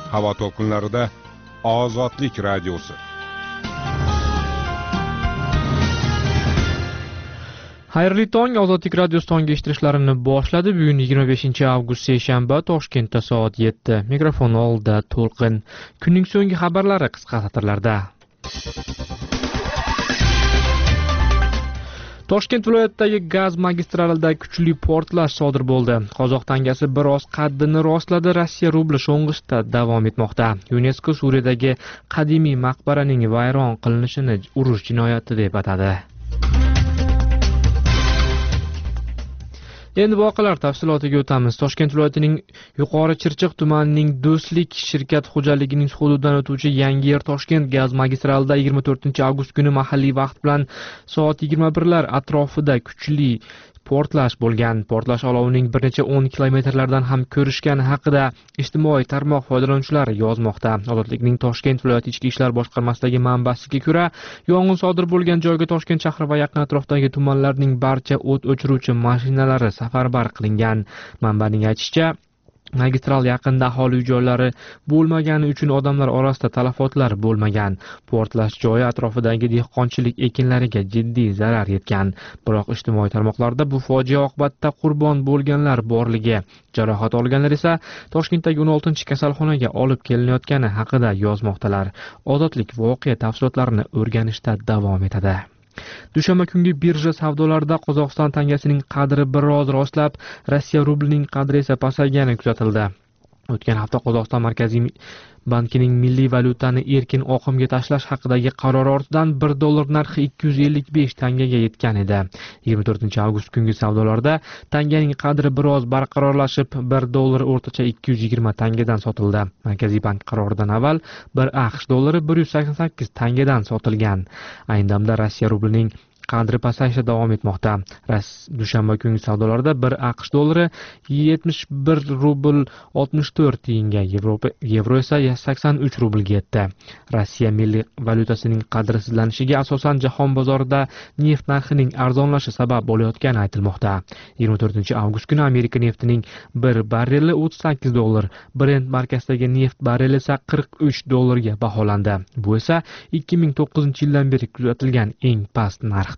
Havo to'lqinlarida Ozodlik radiosi. Xayrli tong, Ozodlik radiosi tong eshittirishlarini boshladi. Bugun 25 avgust seshanba, Toshkentda soat 7. Mikrofon oldida To'lqin. Kunning so'nggi xabarlari qisqa satrlarda. Toshkent viloyatidagi gaz magistralida kuchli portlash sodir bo'ldi. Qozoq tangasi biroz qaddini rostladi. Rossiya rubli sho'ng'ishda davom etmoqda. UNESCO Suriyadagi qadimiy maqbaraning vayron qilinishini urush jinoyati deb atadi. Endi voqealar tafsilotiga o'tamiz. Toshkent viloyatining Yuqori Chirchiq tumanining Do'stlik shirkat xo'jaligining hududidan o'tuvchi Yangiyer Toshkent gaz magistralida 24 avgust kuni mahalliy vaqt bilan soat 21lar atrofida kuchli portlash bo'lgan. Portlash olovining bir necha 10 kilometrlardan ham ko'rishgani haqida ijtimoiy tarmoq foydalanuvchilari yozmoqda. Ozodlikning Toshkent viloyati ichki ishlar boshqarmasidagi manbasiga ko'ra, yong'in sodir bo'lgan joyga Toshkent shahri va yaqin atrofdagi tumanlarning barcha o't o'chiruvchi mashinalari safarbar qilingan. Manbaning aytishicha, magistral yaqinida aholi joylari bo'lmagani uchun odamlar orasida talafotlar bo'lmagan. Portlash joyi atrofidagi dehqonchilik ekinlariga jiddiy zarar yetgan. Biroq ijtimoiy tarmoqlarda bu fojia oqibatida qurbon bo'lganlar borligi, jarohat olganlar esa Toshkentdagi 16-kasalxonaga olib kelinayotgani haqida yozmoqdalar. Ozodlik voqea tafsilotlarini o'rganishda davom etadi. Dushanba kungi birja savdolarida Qozog'iston tangasining qadri biroz rostlab, Rossiya rublining qadri esa pasaygani kuzatildi. O'tgan hafta Qozog'iston Markaziy bankining milliy valyutani erkin oqimga tashlash haqidagi qarori ortidan $1 narxi 255 tangaga yetgan edi. 24 avgust kungi savdolarda tanganing qadri biroz barqarorlashib, $1 o'rtacha 220 tangadan sotildi. Markaziy bank qaroridan avval 1 AQSh dollari 188 tangadan sotilgan. Ayni damda Rossiya rublining qadri pasayishda davom etmoqda. Dushanba kungi savdolarda 1 AQSh dollari 71 rubl 64 tiyinga, yevro esa 83 rublga yetdi. Rossiya milliy valyutasining qadrsizlanishiga asosan jahon bozorida neft narxining arzonlashi sabab bo'layotgani aytilmoqda. 24 avgust kuni Amerika neftining bir barreli $38, Brent markasidagi neft barreli esa $43 ga baholandi. Bu esa 2009-yildan beri kuzatilgan eng past narx.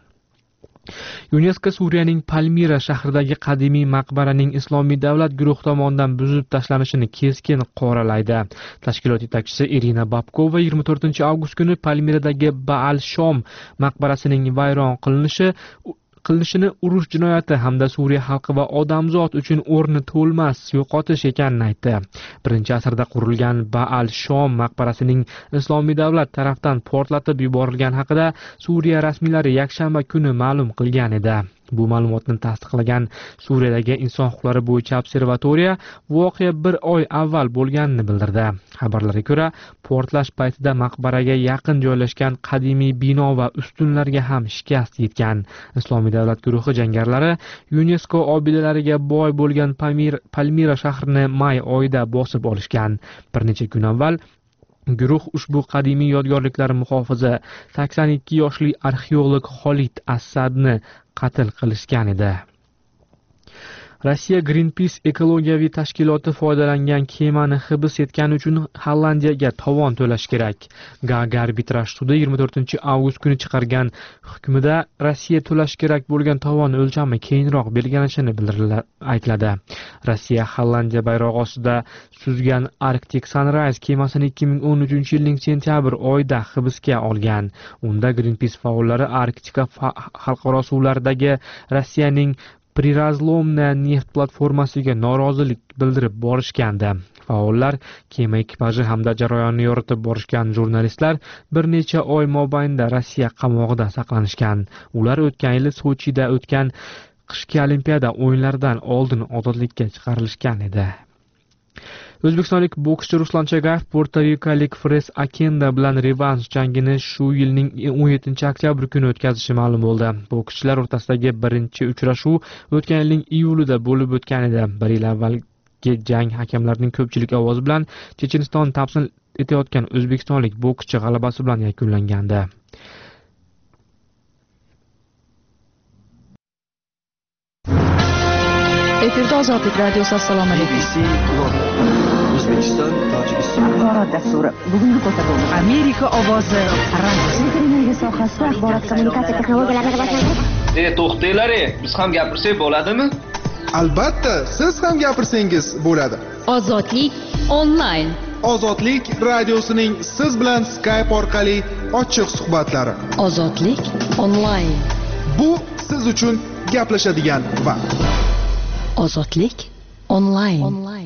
UNESCO Suriyaning Palmira shahridagi qadimiy maqbaraning Islomiy davlat guruhi tomonidan buzib tashlanishini keskin qoralaydi. Tashkilot yetakchisi Irina Babkova 24 avgust kuni Palmiradagi Baal Shom maqbarasining vayron qilinishini urush jinoyati hamda Suriya xalqi va odamzod uchun o'rni to'lmas yo'qotish ekanini aytdi. 1-asrda qurilgan Baal Shom maqbarasining Islomiy davlat tarafdan portlatib yuborilgani haqida Suriya rasmiylari yakshanba kuni ma'lum qilgan edi. Bu ma'lumotni tasdiqlagan Suriyadagi inson huquqlari bo'yicha observatoriya voqea 1 oy avval bo'lganini bildirdi. Xabarlarga ko'ra, portlash paytida maqbaraga yaqin joylashgan qadimiy bino va ustunlarga ham shikast yetgan. Islomiy davlat guruhi jangarilari UNESCO obidalariga boy bo'lgan Palmira shahrini may oyida bosib olishgan. Bir necha kun avval guruh ushbu qadimiy yodgorliklar muhofizi 82 yoshli arxeolog Xolid Asadni qatl qilishgan edi. Rossiya Greenpeace ekologiyaviy tashkiloti foydalangan kemani hibs etgani uchun Hollandiyaga tovon to'lash kerak. Gaaga arbitraj sudi 24 avgust kuni chiqargan hukmida Rossiya to'lash kerak bo'lgan tovon o'lchami keyinroq belgilanishini aytiladi. Rossiya Hollandiya bayrog'i ostida suzgan Arctic Sunrise kemasini 2013-yilning sentyabr oyida hibsga olgan. Unda Greenpeace faollari Arktika xalqaro suvlaridagi Rossiyaning Prirazlomna neft platformasiga norozilik bildirib borishgandi. Faollar, kema ekipaji hamda jarayonni yoritib borishgan jurnalistlar bir necha oy mobaynida Rossiya qamog'ida saqlanishgan. Ular o'tgan yil Sochida o'tgan qishki olimpiada o'yinlaridan oldin ozodlikka chiqarilishgan edi. O'zbekistonlik bokschi Ruslan Chagayev puertorikalik Fres Akenda bilan revansh jangini shu yilning 17 oktyabr kuni o'tkazishi ma'lum bo'ldi. Bokschilar o'rtasidagi birinchi uchrashuv o'tgan yilning iyulida bo'lib o'tgan edi. Bir yil avvalgi jang hakamlarning ko'pchilik ovozi bilan Checheniston tamsil etayotgan o'zbekistonlik bokschi g'alabasi bilan yakunlangandi. Efirde Ozodlik radyosu. Assalomu alaykum. O'zbekiston, Tojikiston axborot dasturi bugungi ko'rsatuvimiz Amerika ovozi radiosi. Televiziya sohasida axborot kommunikatsiya texnologiyalarini rivojlantirish. To'xtanglar, biz ham gapirsak bo'ladimi? Albatta, siz ham gapirsangiz bo'ladi. Ozodlik onlayn. Ozodlik radiosining siz bilan Skype orqali ochiq suhbatlari. Ozodlik onlayn. Bu siz uchun gaplashadigan vaqt. Ozodlik onlayn.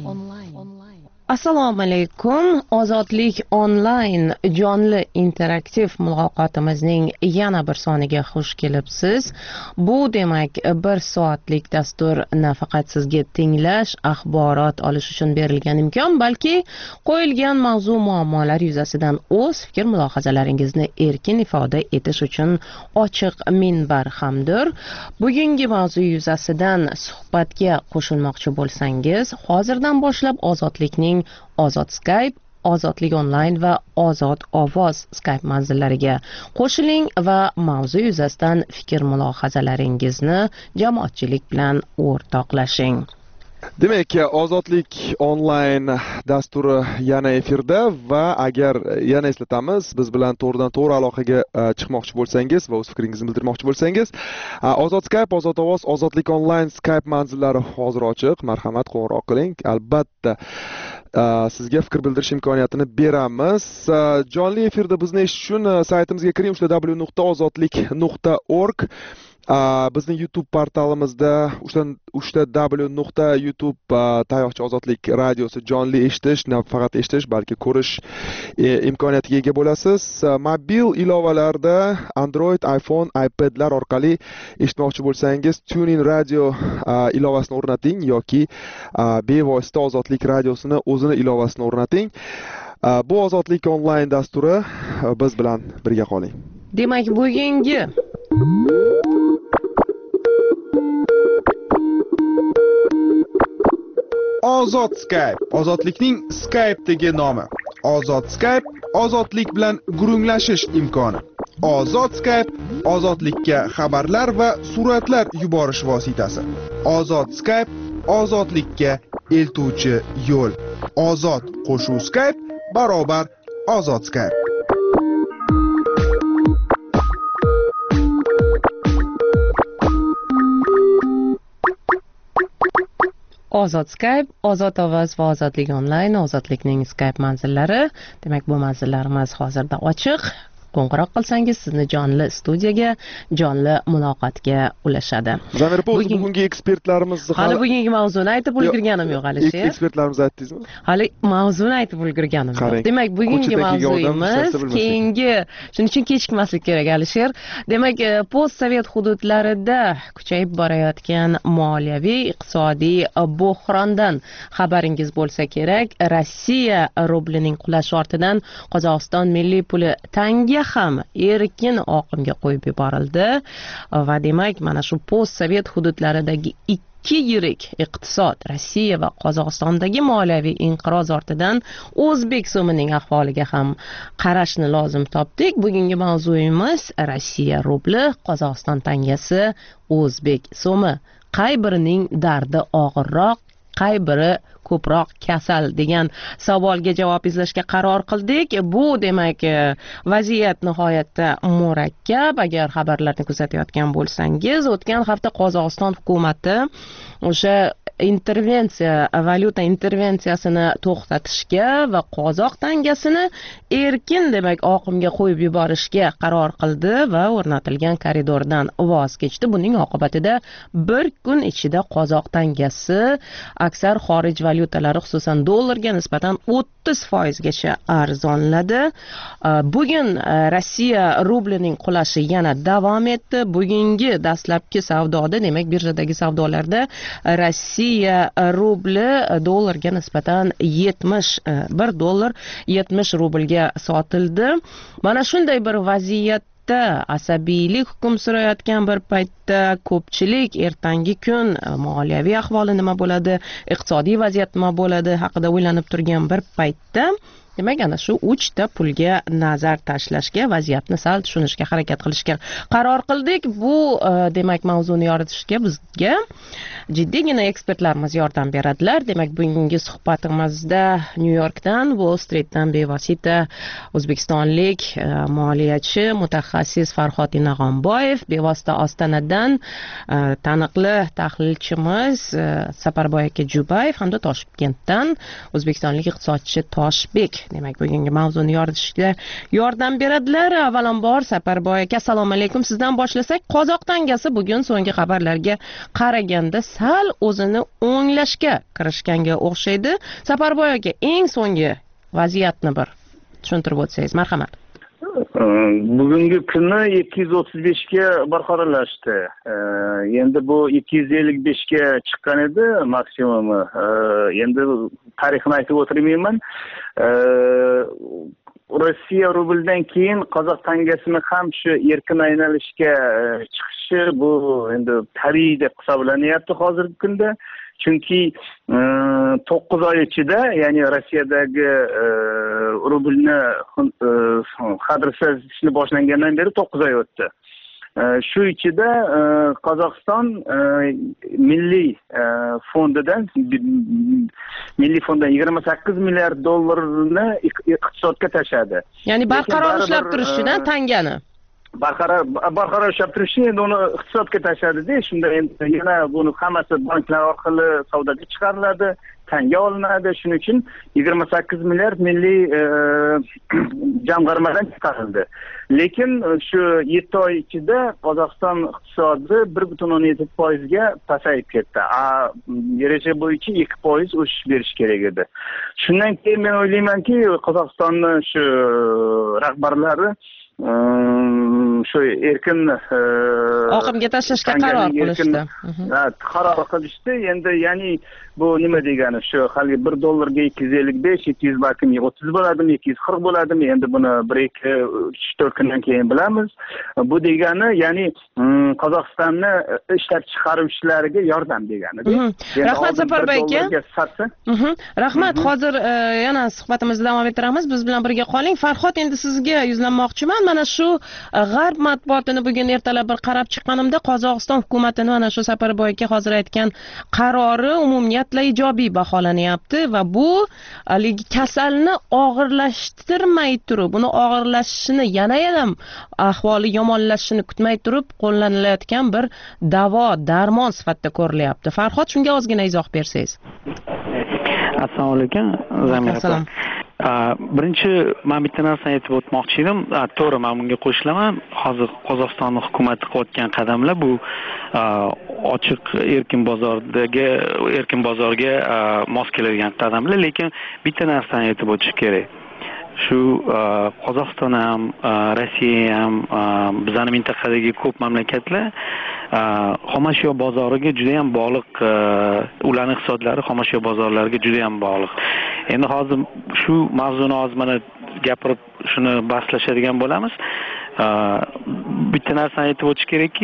Assalomu alaykum. Ozodlik onlayn jonli interaktiv muloqotimizning yana bir soniga xush kelibsiz. Bu demak 1 soatlik dastur nafaqat sizga tinglash, axborot olish uchun berilgan imkon, balki qo'yilgan mavzu muammolar yuzasidan o'z fikr mulohazalaringizni erkin ifoda etish uchun ochiq minbar hamdir. Bugungi mavzu yuzasidan suhbatga qo'shilmoqchi bo'lsangiz, hozirdan boshlab Ozodlikning Ozod Skype, Ozodlik onlayn va Ozod ovoz Skype manzillariga qo'shiling va mavzu yuzasidan fikr mulohazalaringizni jamoatchilik bilan o'rtoqlashing. Demak, Ozodlik onlayn dasturi yana efirda va agar yana eslatamiz, biz bilan to'g'ridan-to'g'ri aloqaga chiqmoqchi bo'lsangiz va o'z fikringizni bildirmoqchi bo'lsangiz, Ozod Skype, Ozod ovoz, Ozodlik onlayn Skype manzillari hozir ochiq. Marhamat, qo'ng'iroq qiling. Albatta sizga fikr bildirish imkoniyatini beramiz. Jonli efirda bizni eshitish uchun saytimizga kiring, www.ozodlik.org. Bizning YouTube portalimizda www.youtube tayoqcha Ozodlik radiosi jonli eshitish, nafaqat eshitish, balki ko'rish imkoniyatiga ega bo'lasiz. Mobil ilovalarda Android, iPhone, iPadlar orqali eshitmoqchi bo'lsangiz, TuneIn radio ilovasini o'rnating yoki bevosita Ozodlik radiosini o'zini ilovasini o'rnating. Bu Ozodlik onlayn dasturi, biz bilan birga qoling. Demak, bugungi Ozod Skype, Ozodlikning Skype'dagi nomi. Ozod Skype, ozodlik bilan gurunglashish imkoni. Ozod Skype, ozodlikka xabarlar va suratlar yuborish vositasi. Ozod Skype, ozodlikka eltuvchi yo'l. Ozod qo'shuv Skype barobar Ozod Skype. Ozod Skype, Ozod ovoz va Ozodlik onlayn, Ozodlikning Skype manzillari. Demak, bu manzillarimiz hozirda ochiq. Qo'ng'iroq qilsangiz sizni jonli studiyaga, jonli muloqotga ulashadi. Zamir Po'z, bugungi ekspertlarimiz hali bugungi mavzuni aytib ulgurganim yo'q, Alisher. Ekspertlarimiz aytdingizmi? Hali mavzuni aytib ulgurganim yo'q. Demak, bugungi mavzuyimiz keyingi, shuning uchun kechikmaslik kerak, Alisher. Demak, postsovet hududlarida kuchayib borayotgan moliyaviy, iqtisodiy bo'hrondan xabaringiz bo'lsa kerak. Rossiya rublining qulashi ortidan Qozog'iston milliy puli tanga ham erkin oqimga qo'yib yuborildi va demak mana shu postsovet hududlaridagi ikki yirik iqtisod Rossiya va Qozog'istondagi moliyaviy inqiroz ortidan o'zbek so'mining ahvoliga ham qarashni lozim topdik. Bugungi mavzuyimiz Rossiya rubli, Qozog'iston tangasi, o'zbek so'mi. Qay birining dardi og'irroq, qay biri ko'proq kasal degan savolga javob izlashga qaror qildik. Bu demak vaziyat nihoyatda murakkab. Agar xabarlarni kuzatayotgan bo'lsangiz, o'tgan hafta Qozog'iston hukumati o'sha valyuta intervensiyasini to'xtatishga va qozoq tangasini erkin demak oqimga qo'yib yuborishga qaror qildi va o'rnatilgan koridordan voz kechdi. Buning oqibatida bir kun ichida qozoq tangasi aksar xorij valyutalari, xususan dollarga nisbatan 30% gacha arzonladi. Bugun Rossiya rublining qulashi yana davom etdi. Bugungi dastlabki savdoda, demak birjadagi savdolarda Rossiya rubli dollarga nisbatan 1 dollar 70 rublga sotildi. Mana shunday bir vaziyatda asabiylik hukm surayotgan bir paytda ko'pchilik ertangi kun moliyaviy ahvoli nima bo'ladi, iqtisodiy vaziyat nima bo'ladi haqida o'ylanib turgan bir paytda demak ana shu 3 ta pulga nazar tashlashga, vaziyatni sal tushunishga harakat qilishga qaror qildik. Bu demak mavzuni yoritishga bizga jiddiygina ekspertlarimiz yordam beradilar. Demak, bugungi suhbatimizda Nyu-Yorkdan, Wall Streetdan bevosita o'zbekistonlik moliyachi, mutaxassis Farhod Inag'onboyev, bevosita Ostonadan taniqli tahlilchimiz Saparboy aka Jubayev hamda Toshkentdan o'zbekistonlik iqtisodchi Toshbek. Demak, bugungi mavzuni yoritishga yordam beradilar. Avvalambor Saparboy aka, assalomu alaykum. Sizdan boshlasak, Qozoq tangasi bugun so'nggi xabarlarga qaraganda sal o'zini o'nglashga kirishganga o'xshaydi. Saparboy aka, eng so'nggi vaziyatni bir tushuntirib o'tsangiz, marhamat. Bugungi kuni 235 ga barqarorlashdi. Endi bu 255 ga chiqqan edi maksimumi. Endi tarixni aytib o'tirmayman. Rossiya rubldan keyin Qozoq tangasini ham shu erkin aylanishga chiqishi bu endi tabiiy deb hisoblanyapti hozirgi kunda. Chunki 9 oy ichida, ya'ni Rossiyadagi rublni qadrsizlashni boshlangandan beri 9 oy o'tdi. Shu ichida Qozog'iston milliy fondidan 28 milliard dollarni iqtisodga tashladi. Ya'ni barqaror ushlab turishdan tangani barqaror ushlab turishi endi uni iqtisodga tashladi-da. Shunda endi yana buni hammasi banklar orqali savdoga chiqariladi, tanga olinadi. Shuning uchun 28 milliard milliy jamg'armadan chiqarildi. Lekin shu 7 oy ichida Qozog'iston iqtisodi 1.17% ga pasayib ketdi. Reja bo'yicha 2% o'sish berish kerak edi. Shundan keyin men o'ylaymanki, Qozog'istonning shu rahbarlari shu erkin oqimga tashlashga qaror qilishdi. Qaror qilishdi. Endi ya'ni bu nima degani? Shu hali 1 dollarga 255, 200 balkim 30 bo'ladimi, 240 bo'ladimi? Endi buni 1-2-3-4 kundan keyin bilamiz. Bu degani ya'ni Qozog'istonni ishlab chiqaruvchilariga yordam degani. Rahmat Saparboy aka. Rahmat. Hozir yana suhbatimizni davom ettiramiz. Biz bilan birga qoling. Farhod, endi sizga yuzlanmoqchiman. Mana shu g'arb matbuotini bugun ertalab bir qarab chiqqanimda Qozog'iston hukumatini mana shu Saparboy aka hozir aytgan qarori umumiyatla ijobiy baholanyapti va bu kasalni og'irlashtirmay turib, uni og'irlashishini, yana ham ahvoli yomonlashishini kutmay turib qo'llanilayotgan bir davo, darmon sifatida ko'rilyapti. Farhod, shunga ozgina izoh bersangiz. Assalomu alaykum. Assalom. Birinchi men bitta narsani aytib o'tmoqchi edim. To'g'ri, men bunga qo'shilaman. Hozir Qozog'iston hukumati qilayotgan qadamlar bu ochiq erkin bozorga mos keladigan qadamlar, lekin bitta narsani aytib o'tish kerak. Shu Qozog'iston ham, Rossiya ham, bizning mintaqadagi ko'p mamlakatlar xomashyo bozoriga juda ham bog'liq, ularning iqtisodlari xomashyo bozorlariga juda ham bog'liq. Endi hozir shu mavzuni hozir mana gapirib shuni bahslashadigan bo'lamiz. Bitta narsani aytib o'tish kerakki,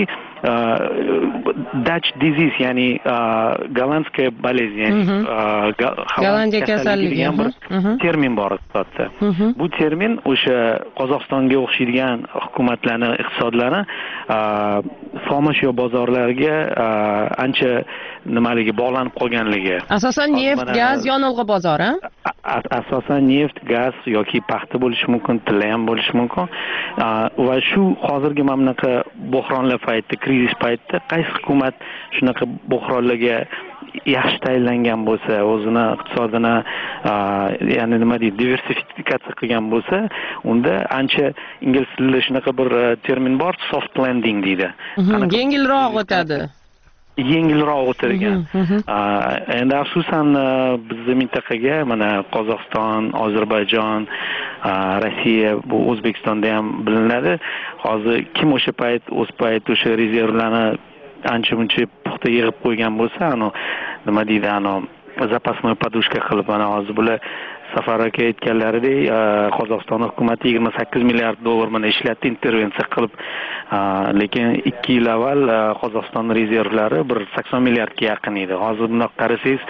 Dutch disease, ya'ni gollandskiy bolezni, ya'ni Gollandiya kasalligi degan bir termin bor iqtisodda. Bu termin o'sha Qozog'istonga o'xshaydigan hukumatlarning iqtisodlari xomashyo bozorlariga ancha nimaligi bog'lanib qolganligi. Asosan neft, gaz, yonilg'i bozori. Asosan neft, gaz yoki paxta bo'lishi mumkin, tilla ham bo'lishi mumkin. Va shu hozirgi mana bunaqa bo'hronlar paytida, krizis paytida qaysi hukumat shunaqa bo'hronlarga yaxshi tayinlangan bo'lsa, o'zini iqtisodini ya'ni nima deydi, diversifikatsiya qilgan bo'lsa, unda ancha ingliz tilida shunaqa bir termin bor, soft landing deydi. Yengilroq o'tadi. Yengilroq o'tirgan. Endi afsusan bizning mintaqaga mana Qozog'iston, Ozarbayjon, Rossiya, bu O'zbekistonda ham bilinadi. Hozir kim o'sha o'sha rezervlarni ancha-muncha puxta yig'ib qo'ygan bo'lsa, nima deydi, запасной подушка qilib, mana hozir bular Safar aka aytganlaridek, Qozog'iston hukumati 28 milliard dollar mana ishlatdi, intervensiya qilib, lekin 2 yil avval Qozog'iston rezervlari 80 milliardga yaqin edi. Hozir bunaqa qarasangiz,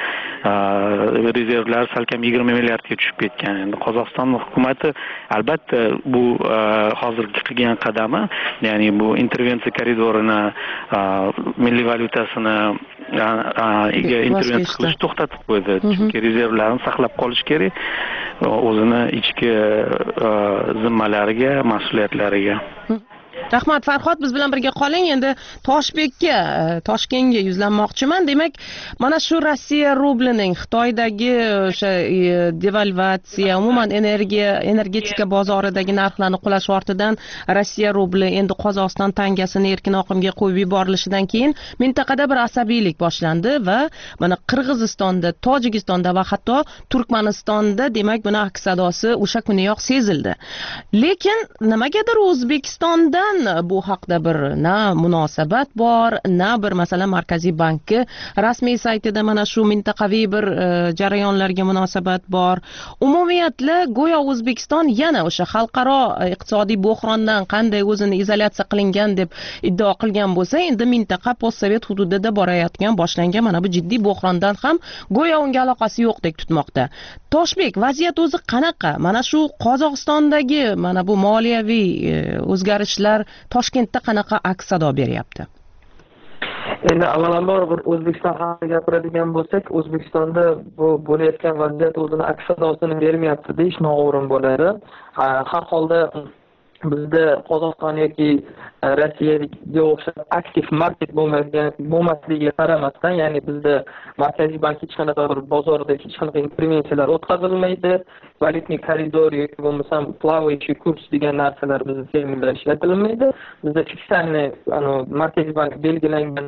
rezervlar salkam 20 milliardga tushib ketgan. Endi Qozog'iston hukumati albatta bu hozirgi qilgan qadami, ya'ni bu intervensiya koridorini milliy valyutasini intervensiya qilish to'xtatib qo'ydi. Chunki rezervlarni saqlab qolish kerak o'zini ichki zimmalariga, mas'uliyatlariga. Rahmat Farhod, biz bilan birga qoling. Endi Toshkentga yuzlanmoqchiman. Demak, mana shu Rossiya rublining Xitoydagi o'sha devalvatsiya, umuman energetika bozoridagi narxlarni qulash ortidan Rossiya rubli endi Qozog'iston tangasini erkin oqimga qo'yib yuborilishidan keyin mintaqada bir asabiylik boshlandi va mana Qirg'izistonda, Tojikistonda va hatto Turkmanistonda demak buni aks sadosi o'sha kuniyoq sezildi. Lekin nimagadir O'zbekistonda bu haqda bir na munosabat bor, na bir masalan Markaziy banki rasmiy saytida mana shu mintaqaviy bir jarayonlarga munosabat bor. Umumiyatla go'yo O'zbekiston yana o'sha xalqaro iqtisodiy bo'hrondan qanday o'zini izolyatsiya qilingan deb iddao qilgan bo'lsa, endi mintaqa postsovet hududida borayotgan boshlangan mana bu jiddiy bo'hrondan ham go'yo unga aloqasi yo'qdek tutmoqda. Toshbek, vaziyat o'zi qanaqa? Mana shu Qozog'istondagi mana bu moliyaviy o'zgarishlar Toshkentda qanaqa aks sado beryapti? Endi avvalambor bir O'zbekiston haqida gapiradigan bo'lsak, O'zbekistonda bu bo'layotgan vaziyat o'zini aks sadosini bermayapti deyish noo'rin bo'ladi. Har holda bizda Qozog'iston yoki Rossiyaga o'xshab aktiv market bo'lmasligiga qaramasdan, ya'ni bizda Markaziy bank hech qanaqa bir bozorda hech qanaqa intervensiyalar o'tkazilmaydi, valyutniy koridor yoki bo'lmasam плавающий kurs degan narsalar bizda terminlar ishlatilmaydi. Bizda fikslarni Markaziy bank belgilangan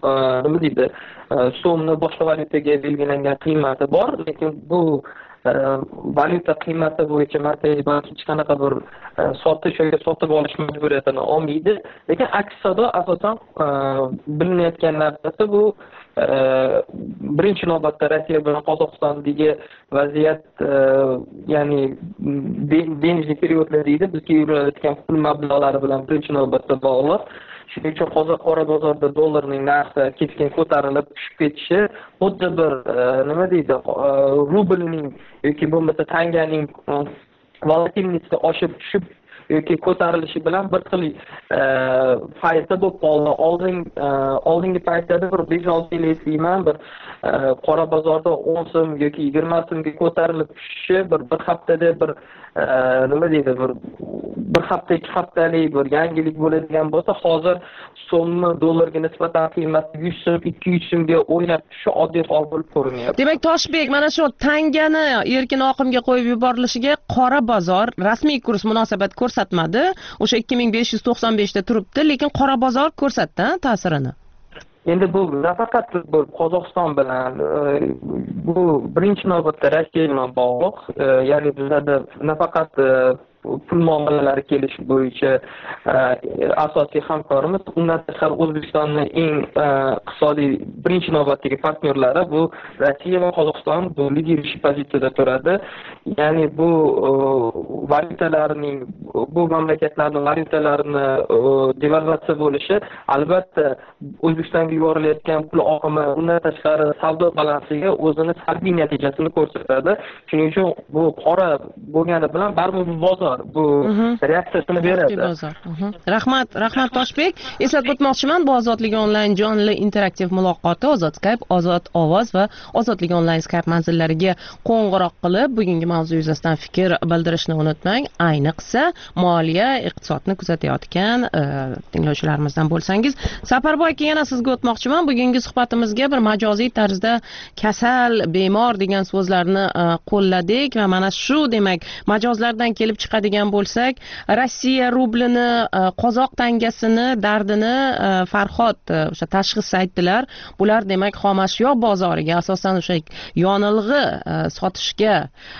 so'mni boshqa valyutaga belgilangan qiymati bor, lekin bu valyuta qiymati bo'yicha Markaziy bank hech qanaqa bir sotish yoki sotib olish majburiyatini olmaydi. Lekin aks sado asosan bilinayotgan narsasi bu birinchi navbatda Rossiya bilan Qozog'istondagi vaziyat, ya'ni denizli periodlar deydi, bizga yurilayotgan pul mablag'lari bilan birinchi navbatda bog'liq. Shuning uchun qora bozorda dollarning narxi keskin ko'tarilib tushib ketishi xuddi bir nima deydi, rublning yoki bo'lmasa tanganing volatilniyasi oshib tushib yoki ko'tarilishi bilan bir xil fayzda bo'lib qoldi. Oldingi paytlarda bir 5-6 yil eslayman, bir qora bozorda 10 so'm yoki 20 so'mga ko'tarilib tushishi bir haftada bir nima deydi, bir hafta 2 haftalik bir yangilik bo'ladigan bo'lsa, hozir so'mni dollarga nisbatan qiymati 100 so'm, 200 so'mga o'ynab tushishi oddiy hol bo'lib ko'rinyapti. Demak, Toshbek, mana shu tangani erkin oqimga qo'yib yuborilishiga qora bozor rasmiy kurs munosabat ko'rsatmadi. O'sha 2595 da turibdi, lekin qora bozor ko'rsatdi ta'sirini. Endi bu nafaqat Qozog'iston bilan, bu birinchi navbatda Rossiya bilan bog'liq. Ya'ni bizda nafaqat pul muomalalari kelish bo'yicha asosiy hamkorimiz, undan tashqari O'zbekistonning eng iqtisodiy birinchi navbatdagi partnyorlari bu Rossiya va Qozog'iston bu liderlik pozitsiyada turadi. Ya'ni bu valyutalarning, bu mamlakatlarning valyutalarini devalvatsiya bo'lishi albatta O'zbekistonga yuborilayotgan pul oqimi, undan tashqari savdo balansiga o'zini salbiy natijasini ko'rsatadi. Shuning uchun bu qora bo'lgani bilan baribir bu bozor bu reaksiyasini beradi. Rahmat Toshbek. Eslatib o'tmoqchiman, bu Ozodlik onlayn jonli interaktiv muloqoti, Ozod Skype, Ozod ovoz va Ozodlik onlayn Skype manzillariga qo'ng'iroq qilib bugungi mavzu yuzasidan fikr bildirishni unutmang. Ayniqsa moliya, iqtisodni kuzatayotgan tinglovchilarimizdan bo'lsangiz. Saparboy aka, yana sizga o'tmoqchiman. Bugungi suhbatimizga bir majoziy tarzda kasal, bemor degan so'zlarni qo'lladik va mana shu demak majozlardan kelib chiqadigan bo'lsak, Rossiya rublini, qozoq tangasini, dardini Farhod o'sha tashxis aytdilar. Bular demak xomashyo bozoriga, asosan o'sha yonilg'i sotishga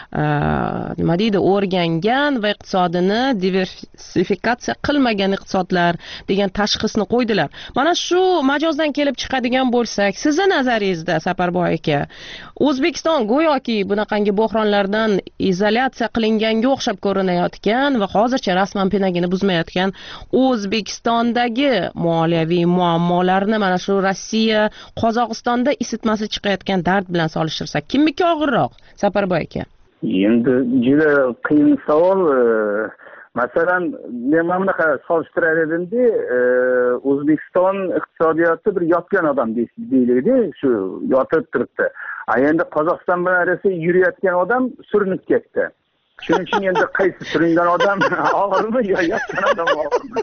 nima deydi, o'rgangan va iqtisodini diversifikatsiya qilmagan iqtisodlar degan tashxisni qo'ydilar. Mana shu majozdan kelib chiqadigan bo'lsak, sizni nazaringizda Saparboy aka, O'zbekiston go'yoki bunaqangi bo'hronlardan izolyatsiya qilinganga o'xshab ko'rinayotgan qilayotgan va hozircha rasman pinagini buzmayotgan O'zbekistondagi moliyaviy muammolarni mana shu Rossiya Qozog'istonda isitmasi chiqayotgan dard bilan solishtirsak, kimniki og'irroq, Saparboy aka? Endi juda qiyin savol. Masalan, men mana bunaqa solishtirar edimda, O'zbekiston iqtisodiyoti bir yotgan odam deyiladi, shu yotib turibdi. Endi Qozog'iston bilan Rossiya yurayotgan odam surinib ketdi. Shuning uchun endi qaysi suringan odam og'irmi yo yotgan odam og'irmi?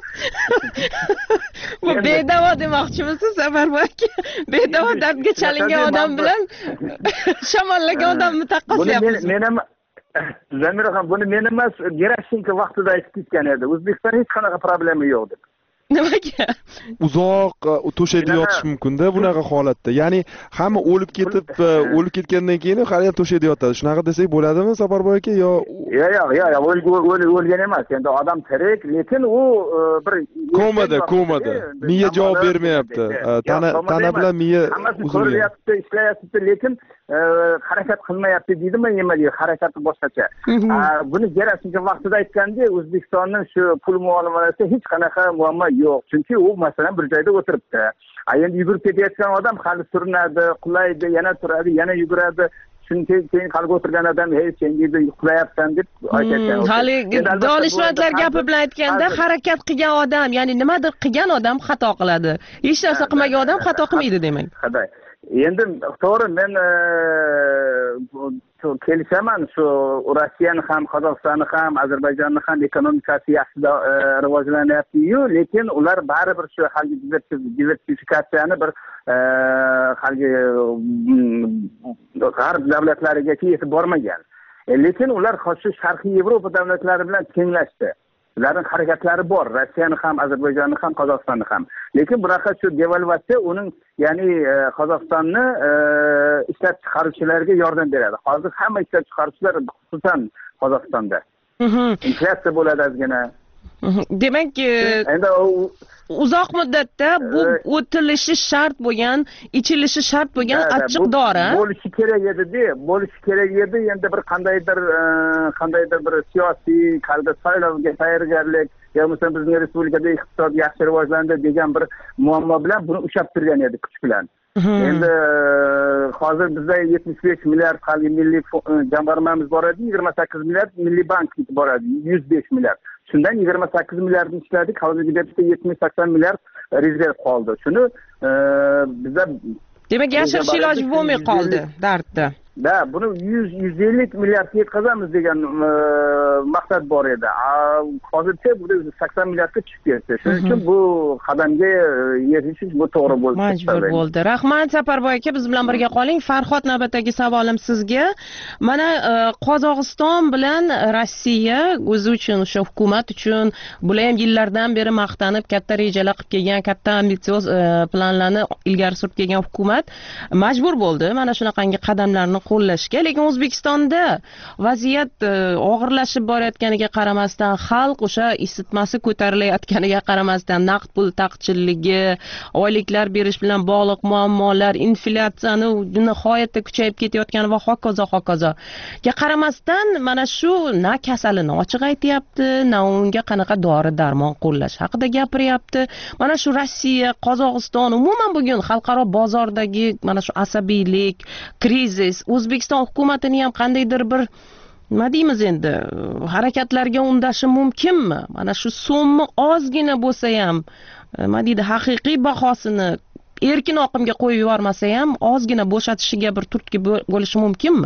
Bu bedavo demoqchimisiz, Safarboy aka? Bedavo dardga chalingan odam bilan shamollagan odamni taqqoslayapsiz. Men ham Zamiraxon, buni men emas, Gerashenko vaqtida aytib ketgan edi. O'zbekistonda hech qanaqa problema yo'q deb. Nimaga? Uzoq to'shakda yotish mumkin-da bunaqa holatda. Ya'ni hamma o'lib ketgandan keyin hali ham to'shakda yotadi. Shunaqa desak bo'ladimi, Safarboy aka, yo? Yo'q, o'lgan emas. Endi odam tirik, lekin u bir komada. Miya javob bermayapti. Tana bilan miya ko'ryapti, ishlayapti, lekin harakat qilmayapti deydimi, nima deydi, harakati boshqacha. Buni Gerashenko vaqtida aytganda, O'zbekistonning shu pul muomalasida hech qanaqa muammo yo'q. Chunki u masalan bir joyda o'tiribdi. Endi yugurib ketayotgan odam hali surinadi, qulaydi, yana turadi, yana yuguradi. Chunki keyin qalga o'tirgan odam, "Hey, sen deydi, uxlayapsan" deb aytayotgan. Hali donishmandlar gapi bilan aytganda, harakat qilgan odam, ya'ni nimadir qilgan odam xato qiladi. Hech narsa qilmagan odam xato qilmaydi demak. Endi to'g'ri, men kelishaman, shu Rossiyani ham, Qozog'istonni ham, Ozarbayjonni ham ekonomikasi yaxshi rivojlanyapti-yu, lekin ular baribir shu halgi diversifikatsiyani bir halgi g'arb davlatlariga yetib bormagan. Lekin ular shu Sharqiy Yevropa davlatlari bilan tenglashdi. Ularning harakatlari bor, Rossiyani ham, Ozarbayjonni ham, Qozog'istonni ham. Lekin bunaqa shu devalvatsiya uning, ya'ni Qozog'istonni ishlab chiqaruvchilarga yordam beradi. Hozir hamma ishlab chiqaruvchilar, xususan Qozog'istonda inflyatsiya bo'ladi ozgina. Demak, endi uzoq muddatda bu o'tilishi shart bo'lgan, ichilishi shart bo'lgan achchiq dori. Bo'lishi kerak edi. Endi bir qandaydir bir siyosiy qalda saylovga tayyorgarlik, yo bo'lmasa bizning respublikada iqtisod yaxshi rivojlandi degan bir muammo bilan buni ushlab turgan edi kuch bilan. Endi hozir bizda 75 milliard hali milliy jamg'armamiz bor edi, 28 milliard milliy bank bor edi, 105 milliard. Shundan 28 milliardni ishladik, hozirgi debda 70-80 milliard rezerv qoldi. Shuni bizda demak yashirish iloji bo'lmay qoldi dardda. Buni 100-150 milliardga yetkazamiz degan maqsad bor edi. Hozircha bu 80 milliardga tushib ketdi. Shuning uchun bu qadamga yetishish bu to'g'ri bo'ldi. Majbur bo'ldi. Rahmat Saparboy aka, biz bilan birga qoling. Farhod, navbatdagi savolim sizga. Mana Qozog'iston bilan Rossiya o'zi uchun, o'sha hukumat uchun bular ham yillardan beri maqtanib katta rejalar qilib kelgan, katta ambitsioz planlarni ilgari surib kelgan hukumat majbur bo'ldi mana shunaqangi qadamlarni qo'llashga. Lekin O'zbekistonda vaziyat og'irlashib borayotganiga qaramasdan, xalq o'sha isitmasi ko'tarilayotganiga qaramasdan, naqd pul taqchilligi, oyliklar berish bilan bog'liq muammolar, inflyatsiyani nihoyatda kuchayib ketayotgani va hokazo.ga qaramasdan mana shu na kasalini ochiq aytyapti, na unga qanaqa dori-darmon qo'llash haqida gapiryapti. Mana shu Rossiya, Qozog'iston, umuman bugun xalqaro bozordagi mana shu asabiylik, krizis O'zbekiston hukumatini ham qandaydir bir nima deymiz endi, harakatlarga undashi mumkinmi? Mana shu so'mni ozgina bo'lsa ham, nima deydi, haqiqiy bahosini erkin oqimga qo'yib yubormasa ham ozgina bo'shatishiga bir turtki bo'lishi mumkinmi?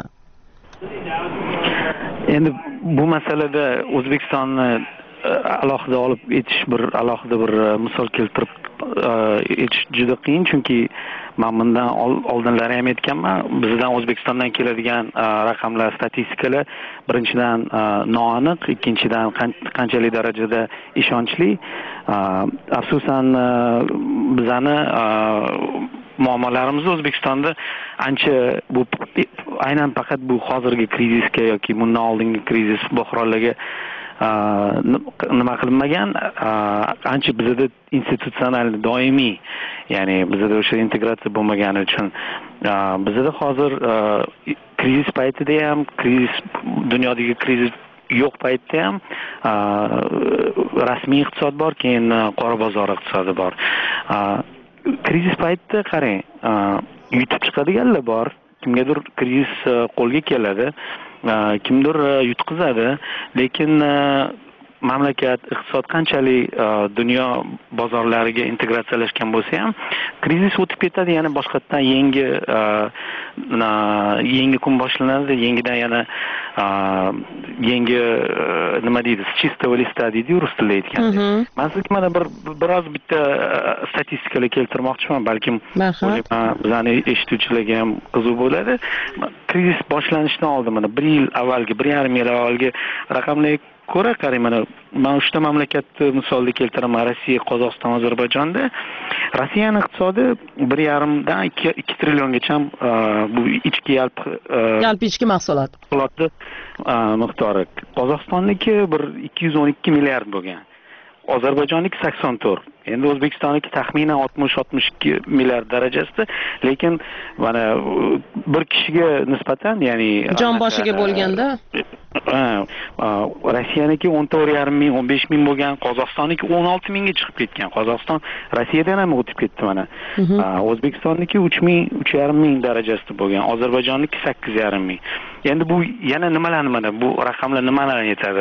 Endi bu masalada O'zbekistonni alohida olib etish, alohida bir misol keltirib etish juda qiyin, chunki men bundan oldinlari ham aytganman, bizdan O'zbekistondan keladigan raqamlar, statistikalar birinchidan noaniq, ikkinchidan qanchalik darajada ishonchli. Afsusan bizani muammolarimiz O'zbekistonda ancha bu aynan faqat bu hozirgi krizisga yoki bundan oldingi krizis bo'hronlarga nima qilinmagan, ancha bizda institutsional doimiy, ya'ni bizda o'sha integratsiya bo'lmagani uchun bizda hozir krizis paytida ham, dunyodagi krizis yo'q paytda ham rasmiy iqtisod bor, keyin qora bozor iqtisodi bor. Krizis paytida qarang, yutib chiqadiganlar bor. Kimgadir krizis qo'lga keladi, kimdir yutqizadi, lekin mamlakat iqtisod qanchalik dunyo bozorlariga integratsiyalashgan bo'lsa ham krizis o'tib ketadi, yana boshqatdan yangi kun boshlanadi, yangidan yana yangi nima deydi, чистого листа deydi rus tilida aytganda. Men sizga mana biroz bitta statistikalar keltirmoqchiman, balkim bizani eshituvchilarga ham qiziq bo'ladi. Krizis boshlanishidan oldin mana 1 yil avvalgi, 1,5 yil avvalgi raqamlarga ko'ra qarang, mana men 3 ta mamlakatni misolda keltiraman: Rossiya, Qozog'iston, Ozarbayjonda. Rossiyaning iqtisodi 1,5 dan 2 trilliongacha bu ichki yalpi ichki mahsulot miqdori. Qozog'istonniki 212 milliard bo'lgan. Ozarbayjonniki 84. Endi O'zbekistonniki taxminan 60-62 milliard darajasida, lekin mana bir kishiga nisbatan, ya'ni jon boshiga bo'lganda Rossiyaniki 14,5 ming, 15 ming bo'lgan, Qozog'istonniki 16 mingga chiqib ketgan. Qozog'iston Rossiyadan ham o'tib ketdi mana. O'zbekistonniki 3 ming, 3,5 ming darajasida bo'lgan, Ozarbayjonniki 8,5 ming. Endi bu yana nimalarni, mana bu raqamlar nimalarni aytadi?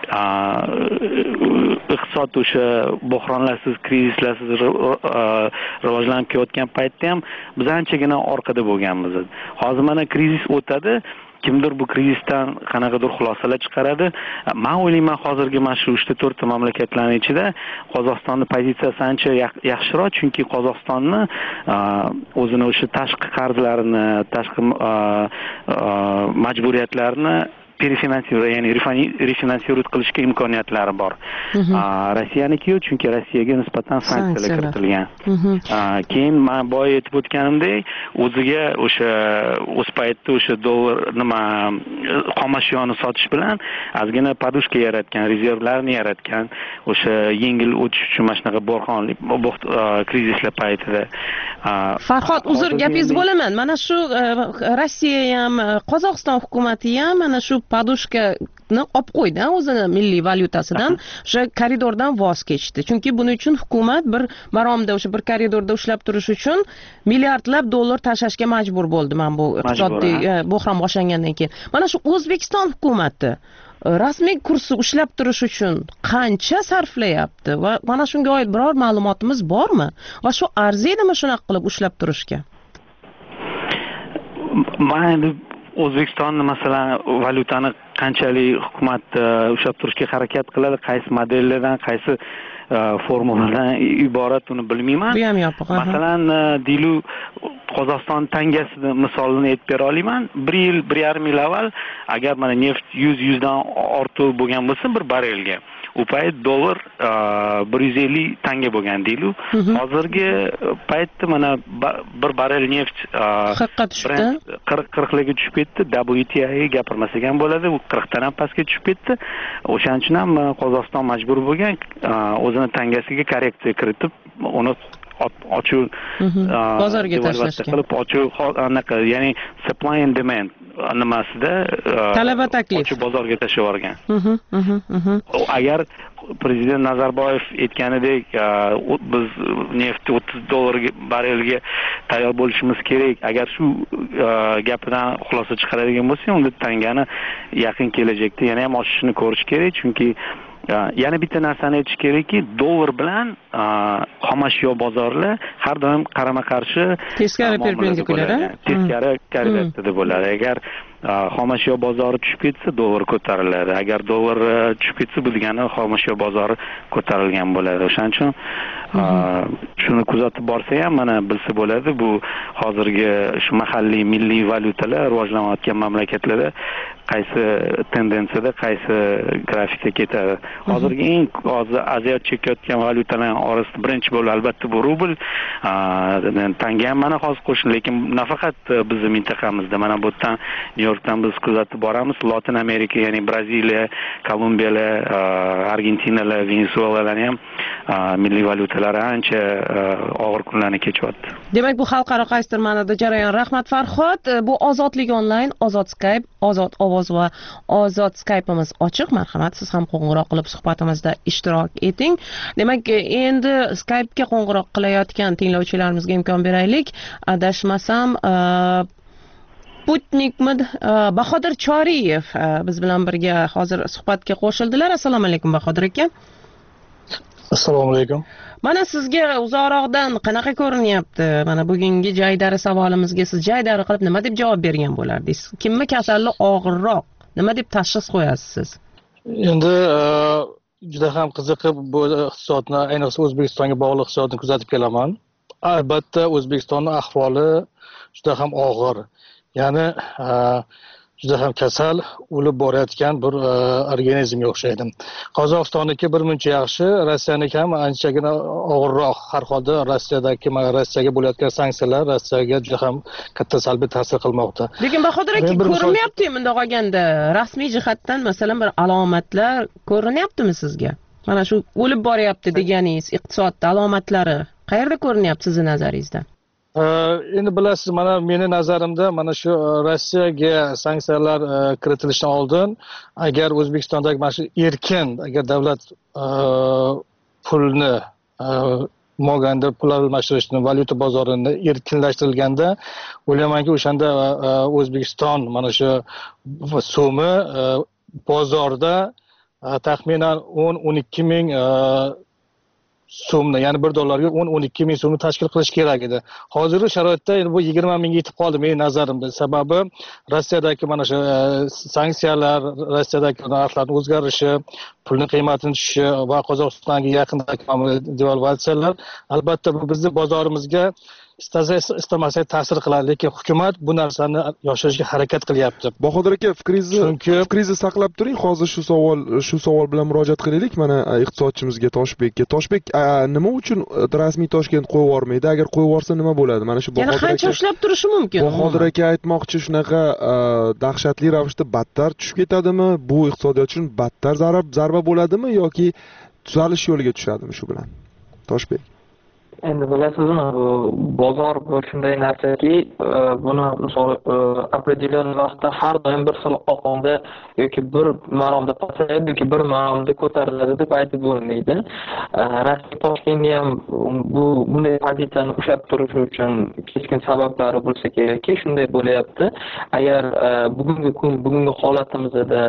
Iqtisod o'sha buhronlarsiz, krizislarsiz rivojlanib kelayotgan paytda ham biz anchagina orqada bo'lganmiz. Hozir mana krizis o'tadi. Kimdir bu krizisdan qanaqadir xulosalar chiqaradi. Men o'ylayman, hozirgi mana shu 3-4 ta mamlakatlarning ichida Qozog'istonning pozitsiyasi ancha yaxshiroq, chunki Qozog'istonni o'zini o'sha tashqi qarzlarini, tashqi majburiyatlarini перефинансировать, ya'ni refinansirovать qilishga imkoniyatlari bor. Rossiyaniki yo'q, chunki Rossiyaga nisbatan sanksiyalar kiritilgan. Keyin men boya aytib o'tganimdek, o'ziga o'sha o'z paytda o'sha dollar nima xomashiyoni sotish bilan ozgina podushka yaratgan, rezervlarni yaratgan, o'sha yengil o'tish uchun mana shunaqa bo'rxonlik krizislar paytida. Farhod, uzr, gapingiz bo'laman. Mana shu Rossiya ham, Qozog'iston hukumati ham mana shu podushkani olib qo'ydi, o'zini milliy valyutasidan, o'sha koridordan voz kechdi. Chunki buning uchun hukumat bir maromda o'sha bir koridorda ushlab turish uchun milliardlab dollar tashlashga majbur bo'ldi. Men bu iqtisodiy bo'hron boshlangandan keyin. Mana shu O'zbekiston hukumati rasmiy kursni ushlab turish uchun qancha sarflayapti va mana shunga oid biror ma'lumotimiz bormi? Va shu arziydimi shunaqa qilib ushlab turishga? Men O'zbekistonni masalan valyutani qanchalik hukumat ushlab turishga harakat qiladi, qaysi modellardan, qaysi formuladan iborat uni bilmayman. Bu ham yopiq. Masalan, Dilu Qozog'iston tangasini misolini aytib bera olaman. 1,5 yil avval agar mana neft 100 dan ortiq bo'lgan bo'lsa bir barelga, u payt dollar 150 tanga bo'lgan Dilu. Hozirgi paytda mana bir barel neft 40 larga tushib ketdi. WTI gapirmasak ham bo'ladi, u 40 dan ham pastga tushib ketdi. O'shaning uchun ham Qozog'iston majbur bo'lgan o'zini tangasiga korreksiya kiritib, uni ochiq bozorga tashlashga qilib, ochiq anaqa, ya'ni supply and demand nimasida talab va taklif ochiq bozorga tashlab yuborgan. Agar prezident Nazarboyev aytganidek, biz neftni 30 dollarga barelga tayyor bo'lishimiz kerak, agar shu gapidan xulosa chiqaradigan bo'lsa, unda tangani yaqin kelajakda yana ham oshishini ko'rish kerak, chunki yana bitta narsani aytish kerakki, dollar bilan xomashyo bozorlar har doim qarama-qarshi, teskari perpendikulyar, teskari korrelatsiyada bo'ladi. Agar xomashyo bozori tushib ketsa, dollar ko'tariladi. Agar dollar tushib ketsa, bu degani xomashyo bozori ko'tarilgan bo'ladi. O'shaning uchun shuni kuzatib borsa ham mana bilsa bo'ladi, bu hozirgi shu mahalliy milliy valyutalar rivojlanayotgan mamlakatlarda qaysi tendensiyada, qaysi grafikda ketadi. Hozirgi eng aziyat chekayotgan valyutalar orasida birinchi bo'lib albatta bu rubl, tanga ham mana hozir qo'shildi, lekin nafaqat bizning mintaqamizda, mana bu yerdan Nyu-Yorkdan biz kuzatib boramiz. Latin Amerika, ya'ni Braziliya, Kolumbiyalar, Argentinalar, Venesuelalarni ham milliy valyutalari ancha og'ir kunlarni kechyapti. Demak, bu xalqaro qaysidir ma'noda jarayon. Rahmat Farhod. Bu ozodlik onlayn, ozod Skype, ozod ovoz va ozod Skype'imiz ochiq. Marhamat, siz ham qo'ng'iroq qilib suhbatimizda ishtirok eting. Demak, endi Skype'ga qo'ng'iroq qilayotgan tinglovchilarimizga imkon beraylik. Adashmasam, Sputnikmid Bahodir Choriyev biz bilan birga hozir suhbatga qo'shildilar. Assalomu alaykum Bahodir aka. Assalomu alaykum. Mana sizga uzoqroqdan qanaqa ko'rinyapti? Mana bugungi jaydari savolimizga siz jaydari qilib nima deb javob bergan bo'lardingiz? Kimmi kasallik og'irroq? Nima deb tashxis qo'yasiz siz? Endi juda ham qiziqib bu iqtisodni, ayniqsa O'zbekistonga bog'liq iqtisodni kuzatib kelaman. Albatta O'zbekistonning ahvoli juda ham og'ir. Ya'ni juda ham kasal, o'lib borayotgan bir organizmga o'xshaydi. Qozog'istonniki birmuncha yaxshi, Rossiyaniki ham anchagina og'irroq. Har holda Rossiyaga bo'layotgan sanksiyalar Rossiyaga juda ham katta salbiy ta'sir qilmoqda. Lekin Bahodir aka, ko'rinmayapti-mi bunday qolganda? Rasmiy jihatdan masalan bir alomatlar ko'rinyaptimi sizga? Mana shu o'lib boryapti deganingiz iqtisodda alomatlari qayerda ko'rinyapti sizning nazaringizda? Endi bilasiz, mana meni nazarimda mana shu Rossiyaga sanksiyalar kiritilishidan oldin agar O'zbekistondagi mana shu erkin, agar davlat pulni moganda pul almashtirishni, valyuta bozorini erkinlashtirilganda, o'ylaymanki o'shanda O'zbekiston mana shu so'mi bozorda taxminan 10-12 ming so'mni, ya'ni $1 10-12 ming so'mni tashkil qilish kerak edi. Hozirgi sharoitda bu 20 mingga yetib qoldi mening nazarimda. Sababi Rossiyadagi mana shu sanksiyalar, Rossiyadagi narxlarning o'zgarishi, pulning qiymatini tushishi va Qozog'istonga yaqindagi devalvatsiyalar albatta bu bizning bozorimizga istamasa ta'sir qiladi, lekin hukumat bu narsani yoshirishga harakat qilyapti. Bahodir aka, fikringizni saqlab turing. Hozir shu savol bilan murojaat qilaylik mana iqtisodchimizga Toshbekka. Toshbek, nima uchun rasmiy Toshkent qo'yib yubormaydi? Agar qo'yib yuborsa nima bo'ladi? Mana shu Bahodir aka qancha ushlab turishi mumkin? Bahodir aka aytmoqchi, shunaqa dahshatli ravishda battar tushib ketadimi? Bu iqtisodiyot uchun battar zarba bo'ladimi yoki tuzalish yo'liga tushadimi shu bilan? Toshbek. Endi bilasizmi, bu bozor bu shunday narsaki, buni misol определенный vaqtda har doim bir xil oqimda yoki bir maromda pasayadi yoki bir maromda ko'tariladi deb aytib bo'lmaydi. Rasmiy Toshkentni ham bunday pozitsiyani ushlab turishi uchun keskin sabablari bo'lsa kerakki, shunday bo'lyapti. Agar bugungi holatimizda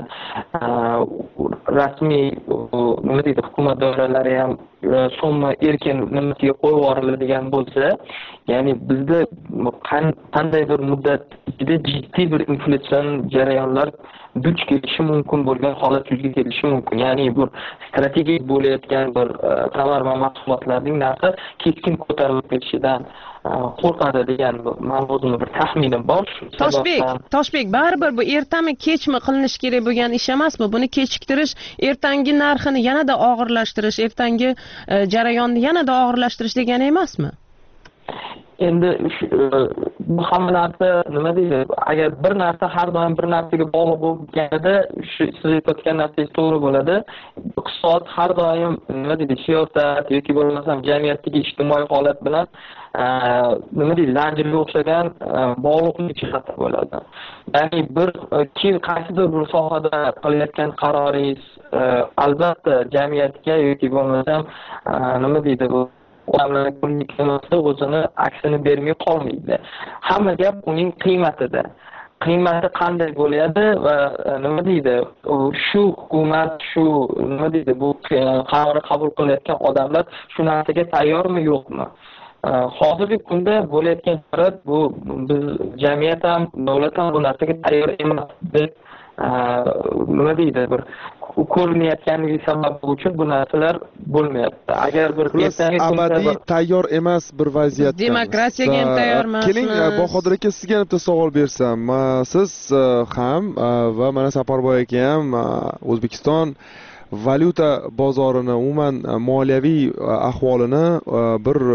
rasmiy nima deydi, hukumat doiralari ham so'mni erkin nimasiga qo'yib yuboriladigan bo'lsa, ya'ni bizda qanday bir muddat ichida jiddiy bir inflyatsion jarayonlar duch kelishi mumkin bo'lgan holat yuzaga kelishi mumkin. Ya'ni bu strategik bo'layotgan bir tovar va mahsulotlarning narxi keskin ko'tarilib ketishidan qo'rqadi degan men o'zimni bir taxminim bor. Toshbek, baribir bu ertami kechmi qilinish kerak bo'lgan ish emasmi? Buni kechiktirish ertangi narxini yanada og'irlashtirish, ertangi jarayonni yanada og'irlashtirish degani emasmi? Endi bu hamma narsa nima deydi? Agar bir narsa har doim bir narsaga bog'liq bo'lganida, shu siz aytayotgan narsangiz to'g'ri bo'ladi. Iqtisod har doim nima deydi, siyosat yoki bo'lmasam jamiyatdagi ijtimoiy holat bilan nima deydi, zanjirga o'xshagan bog'liqlik jihati bo'ladi. Ya'ni qaysidir bir sohada qilayotgan qaroringiz albatta jamiyatga yoki bo'lmasam nima deydi, bu odamlarning ko'nikmasi o'zini aksini bermay qolmaydi. Hamma gap uning qiymatida. Qiymati qanday bo'ladi va nima deydi, shu hukumat, shu nima deydi, bu qarorni qabul qilayotgan odamlar shu narsaga tayyormi yo'qmi? Hozirgi kunda bo'layotgan holat bu biz jamiyat ham, davlat ham bu narsaga tayyor emas deb nima deydi, bir ko'rinayotganligi sababi uchun bu narsalar bo'lmayapti. Agar bir abadiy tayyor emas bir vaziyat. Demokratiyaga ham tayyor emas. Keling, Bahodir aka, sizga bitta savol bersam. Siz ham va mana Saparboy aka ham O'zbekiston valyuta bozorini, umuman moliyaviy ahvolini bir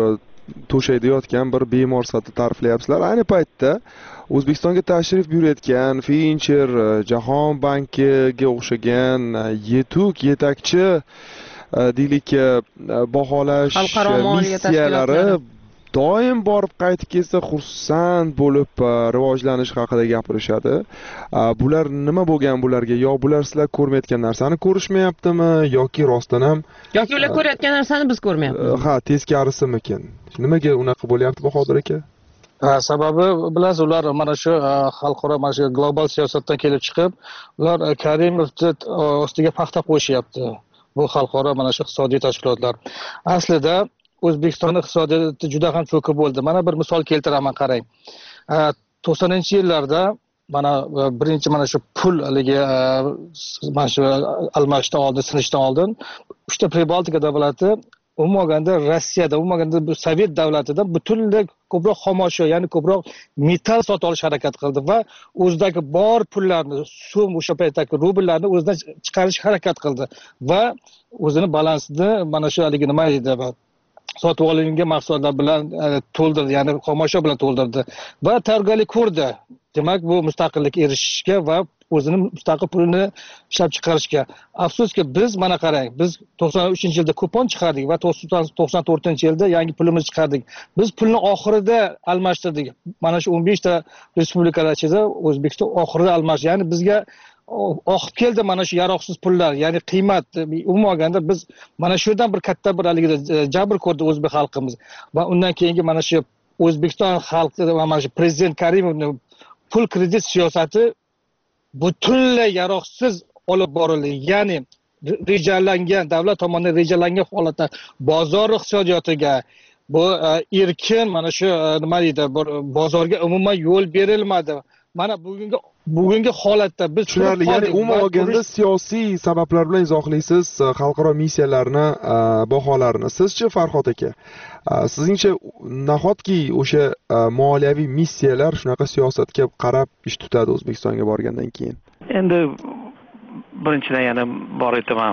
to'shakda yotgan bir bemor sifatida ta'riflayapsizlar. Ayni paytda O'zbekistonga tashrif buyurayotgan Fincher, Jahon bankiga o'xshagan yetakchi deylik baholash missiyalari doim borib qaytib kelsa xursand bo'lib rivojlanish haqida gapirishadi. Bular nima bo'lgan bularga? Yo bular sizlar ko'rmayotgan narsani ko'rishmayaptimi yoki rostdan ham yoki ular ko'rayotgan narsani biz ko'rmayapmiz? Ha, teskarisimikin? Nimaga unaqa bo'lyapti Bahodir aka? Sababi bilasiz, ular mana shu xalqaro mana shu global siyosatdan kelib chiqib, ular Karimovni ostiga paxta qo'yishyapti. Bu xalqaro mana shu iqtisodiy tashkilotlar. Aslida O'zbekiston iqtisodiyoti juda ham cho'kib bo'ldi. Mana bir misol keltiraman, qarang. 90-yillarda mana birinchi mana shu pul haligi mana shu almashishdan oldin, sinishdan oldin 3 ta Pribaltika davlati umuman olganda Rossiyada, umuman olganda Sovet davlatida butunlay ko'proq xomashyo, ya'ni ko'proq metall sotib olish harakat qildi va o'zidagi bor pullarni, so'm o'sha paytdagi rubllarni o'zidan chiqarish harakat qildi va o'zini balansini mana shu haligi nima edi, sotib olingan mahsulotlar bilan to'ldirdi, ya'ni xomashyo bilan to'ldirdi va tayyorgarlik ko'rdi. Demak, bu mustaqillikka erishishga va o'zini mustaqil pulini ishlab chiqarishga. Afsuski biz mana qarang, biz 93-yilda kupon chiqardik va 94-yilda yangi pulimizni chiqardik. Biz pulni oxirida almashtirdik. Mana shu 15 ta respublikalar ichida O'zbekiston oxirida almashdi. Ya'ni bizga oqib keldi mana shu yaroqsiz pullar, ya'ni qiymat. Umuman olganda biz mana shu yerdan bir katta bir haligida jabr ko'rdi o'zbek xalqimiz va undan keyingi mana shu O'zbekiston xalqi va mana shu prezident Karimovning pul kredit siyosati butunlay yaroqsiz olib borildi. Ya'ni rejalangan, davlat tomonidan rejalangan holatda bozor iqtisodiyotiga, bu erkin mana shu nima deydi, bozorga umuman yo'l berilmadi. Mana bugungi holatda biz tushunarli, ya'ni umuman olganda siyosiy sabablar bilan izohlaysiz xalqaro missiyalarni baholarini. Sizchi Farhod aka, sizningcha nahotki o'sha moliyaviy missiyalar shunaqa siyosatga qarab ish tutadi O'zbekistonga borgandan keyin? Endi birinchidan yana bor aytaman,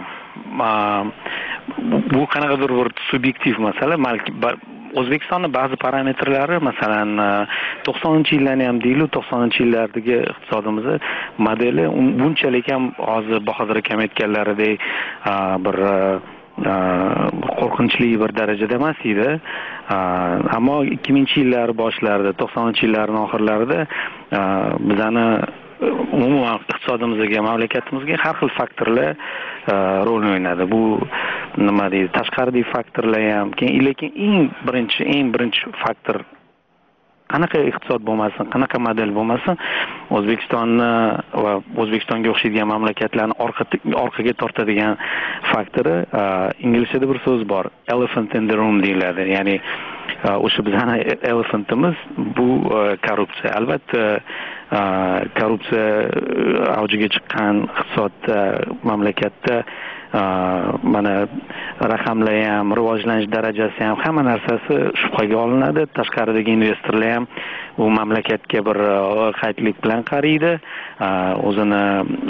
bu qanaqadir bir subyektiv masala. O'zbekistonning ba'zi parametrlari, masalan 90-yillarni ham deylik, 90-yillardagi iqtisodimiz modeli bunchalik ham hozir Bahodir akam aytganlaridek bir qo'rqinchli bir darajada emas edi. Ammo 2000-yillar boshlarida, 90-yillarning oxirlarida bizani umuman iqtisodimizga, mamlakatimizga har xil faktorlar rol o'ynadi. Bu nima deydi, tashqariy faktorlar ham, lekin eng birinchi faktor qanaqa iqtisod bo'lmasin, qanaqa model bo'lmasin, O'zbekistonni va O'zbekistonga o'xshaydigan mamlakatlarni orqaga tortadigan faktori, inglizchada bir so'z bor, elephant in the room deyiladi. Ya'ni o'sha bizning elefantimiz bu korrupsiya. Albatta korrupsiya avjiga chiqqan iqtisod mamlakatda mana raqamlar ham, rivojlanish darajasi ham, hamma narsasi shubhaga olinadi. Tashqaridagi investorlar ham u mamlakatga bir qaytlik bilan qaraydi, o'zini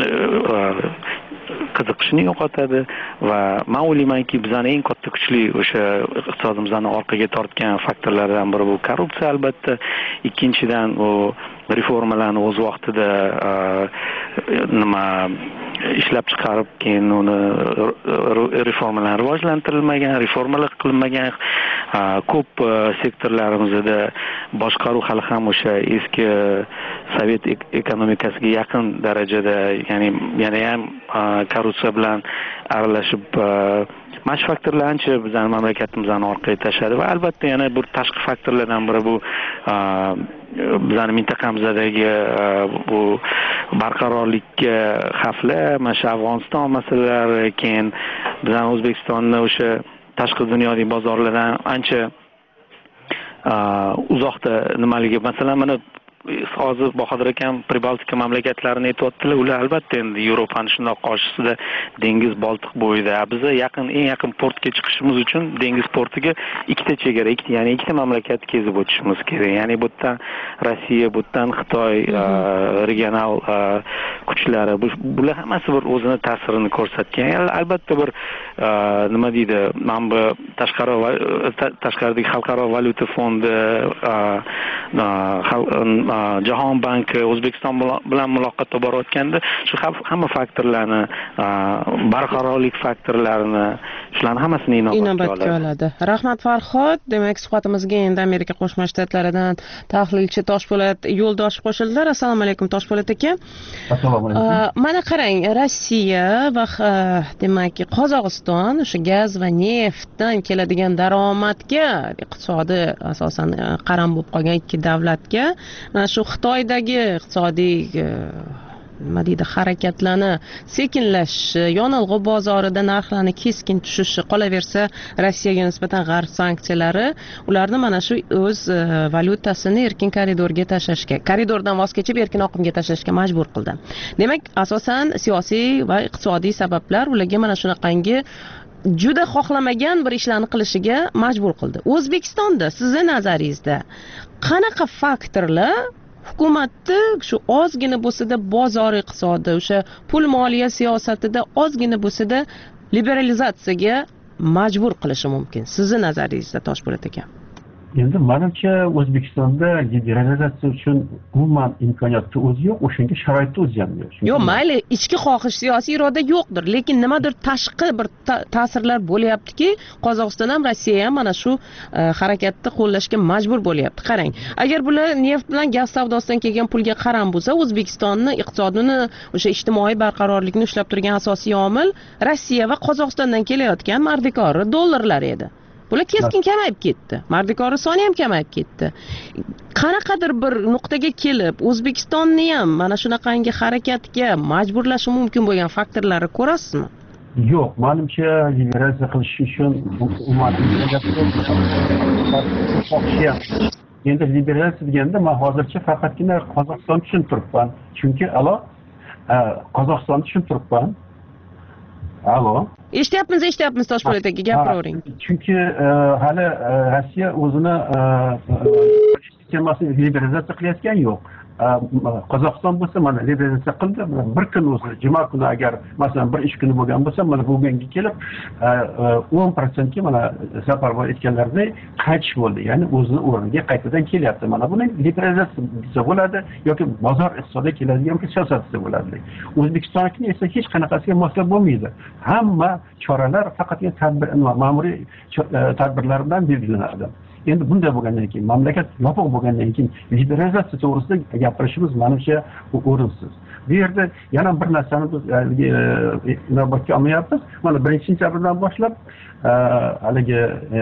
qiziqishini yo'qotadi va men o'ylaymanki bizning eng katta kuchli o'sha iqtisodimizni orqaga tortgan faktorlardan biri bu korrupsiya albatta. Ikkinchidan u reformalarni o'z vaqtida ishlab chiqarib, keyin uni reformalar rivojlantirilmagan, reformalar qilinmagan, ko'p sektorlarimizda boshqaruv hali ham o'sha eski sovet ekonomikasiga yaqin darajada, ya'ni yana ham korrupsiya bilan aralashib, mana shu faktorlar ancha bizning mamlakatimizni orqaga tashladi va albatta yana bir tashqi faktorlardan biri bu bizning mintaqamizdagi bu barqarorlikka xavfli mana shu Afg'oniston masalalari, keyin bizning O'zbekistonni o'sha tashqi dunyodagi bozorlardan ancha uzoqda nimaligi, masalan mana hozir Bahodir akam Pribaltika mamlakatlarini aytyaptilar. Ular albatta endi Yevropani shundoq qarshisida dengiz Boltiq bo'yida. Biz eng yaqin portga chiqishimiz uchun dengiz portiga ikkita chegara, ya'ni ikkita mamlakat kezib o'tishimiz kerak. Ya'ni bu yerdan Rossiya, bu yerdan Xitoy regional kuchlari, bular hammasi bir o'zini ta'sirini ko'rsatgan. Albatta bir nima deydi, mana bu tashqaridagi xalqaro valyuta fondi, Jahon banki O'zbekiston bilan muloqotga borayotganda shu hamma faktorlarni, barqarorlik faktorlarini, shularni hammasini inobatga oladi. Rahmat Farhod. Demak, suhbatimizga endi Amerika Qo'shma Shtatlaridan tahlilchi Toshpo'lat Yo'ldoshev qo'shildilar. Assalomu alaykum Toshpo'lat aka. Assalomu alaykum. Mana qarang, Rossiya va demak Qozog'iston o'sha gaz va neftdan keladigan daromadga, iqtisodi asosan qaram bo'lib qolgan ikki davlatga mana shu Xitoydagi iqtisodiy nima deydi, harakatlarni sekinlashishi, yonilg'i bozorida narxlarning keskin tushishi, qolaversa Rossiyaga nisbatan g'arb sanksiyalari ularni mana shu o'z valyutasini erkin koridordan voz kechib erkin oqimga tashlashga majbur qildi. Demak, asosan siyosiy va iqtisodiy sabablar ularga mana shunaqangi juda xohlamagan bir ishlarni qilishiga majbur qildi. O'zbekistonda sizni nazaringizda qanaqa faktorlar hukumatni shu ozgina bo'lsa-da bozor iqtisodi, o'sha pul moliya siyosatida ozgina bo'lsa-da liberalizatsiyaga majbur qilishi mumkin? Sizni nazaringizda Toshpo'lat aka. Endi menimcha O'zbekistonda liberalizatsiya uchun umuman imkoniyatni o'zi yo'q, o'shanga sharoitni o'zi ham yo'q. Yo'q, mayli, ichki xohish, siyosiy iroda yo'qdir, lekin nimadir tashqi bir ta'sirlar bo'lyaptiki, Qozog'iston ham Rossiya ham mana shu harakatni qo'llashga majbur bo'lyapti. Qarang, agar bular neft bilan gaz savdosidan kelgan pulga qaram bo'lsa, O'zbekistonni iqtisodini, o'sha ijtimoiy barqarorlikni ushlab turgan asosiy omil Rossiya va Qozog'istondan kelayotgan mardikori dollarlar edi. Bular keskin kamayib ketdi. Mardikori soni ham kamayib ketdi. Qanaqadir bir nuqtaga kelib, O'zbekistonni ham mana shunaqangi harakatga majburlashi mumkin bo'lgan faktorlarni ko'rasizmi? Yo'q, menimcha liberalizatsiya qilish uchun endi liberalizatsiya deganda men hozircha faqatgina Qozog'istonni tushuntiribman. Chunki Qozog'istonni tushuntiribman. Alo. Eshityapmiz Toshpo'lat aka, gapiravering. Chunki hali Rossiya o'zini sistemasini liberalizatsiya qilayotgani yo'q. Qozog'iston bo'lsa mana liberalizatsiya qildi. Bir kun o'zi juma kuni agar masalan bir ish kuni bo'lgan bo'lsa, mana bugunga kelib 10% ga mana Safarboy aytganlaridek qaytish bo'ldi. Ya'ni o'zini o'rniga qaytadan kelyapti. Mana buni liberalizatsiya desa bo'ladi yoki bozor iqtisodiga keladigan bir siyosat desa bo'ladi. O'zbekistonning esa hech qanaqasiga moslab bo'lmaydi. Hamma choralar faqatgina ma'muriy tadbirlar bilan belgilanadi. Endi bunday bo'lgandan keyin, mamlakat yopiq bo'lgandan keyin liberalizatsiya to'g'risida gapirishimiz menimcha o'rinsiz. Bu yerda yana bir narsani biz inobatga olmayapmiz. Mana 1-sentyabrdan boshlab haligi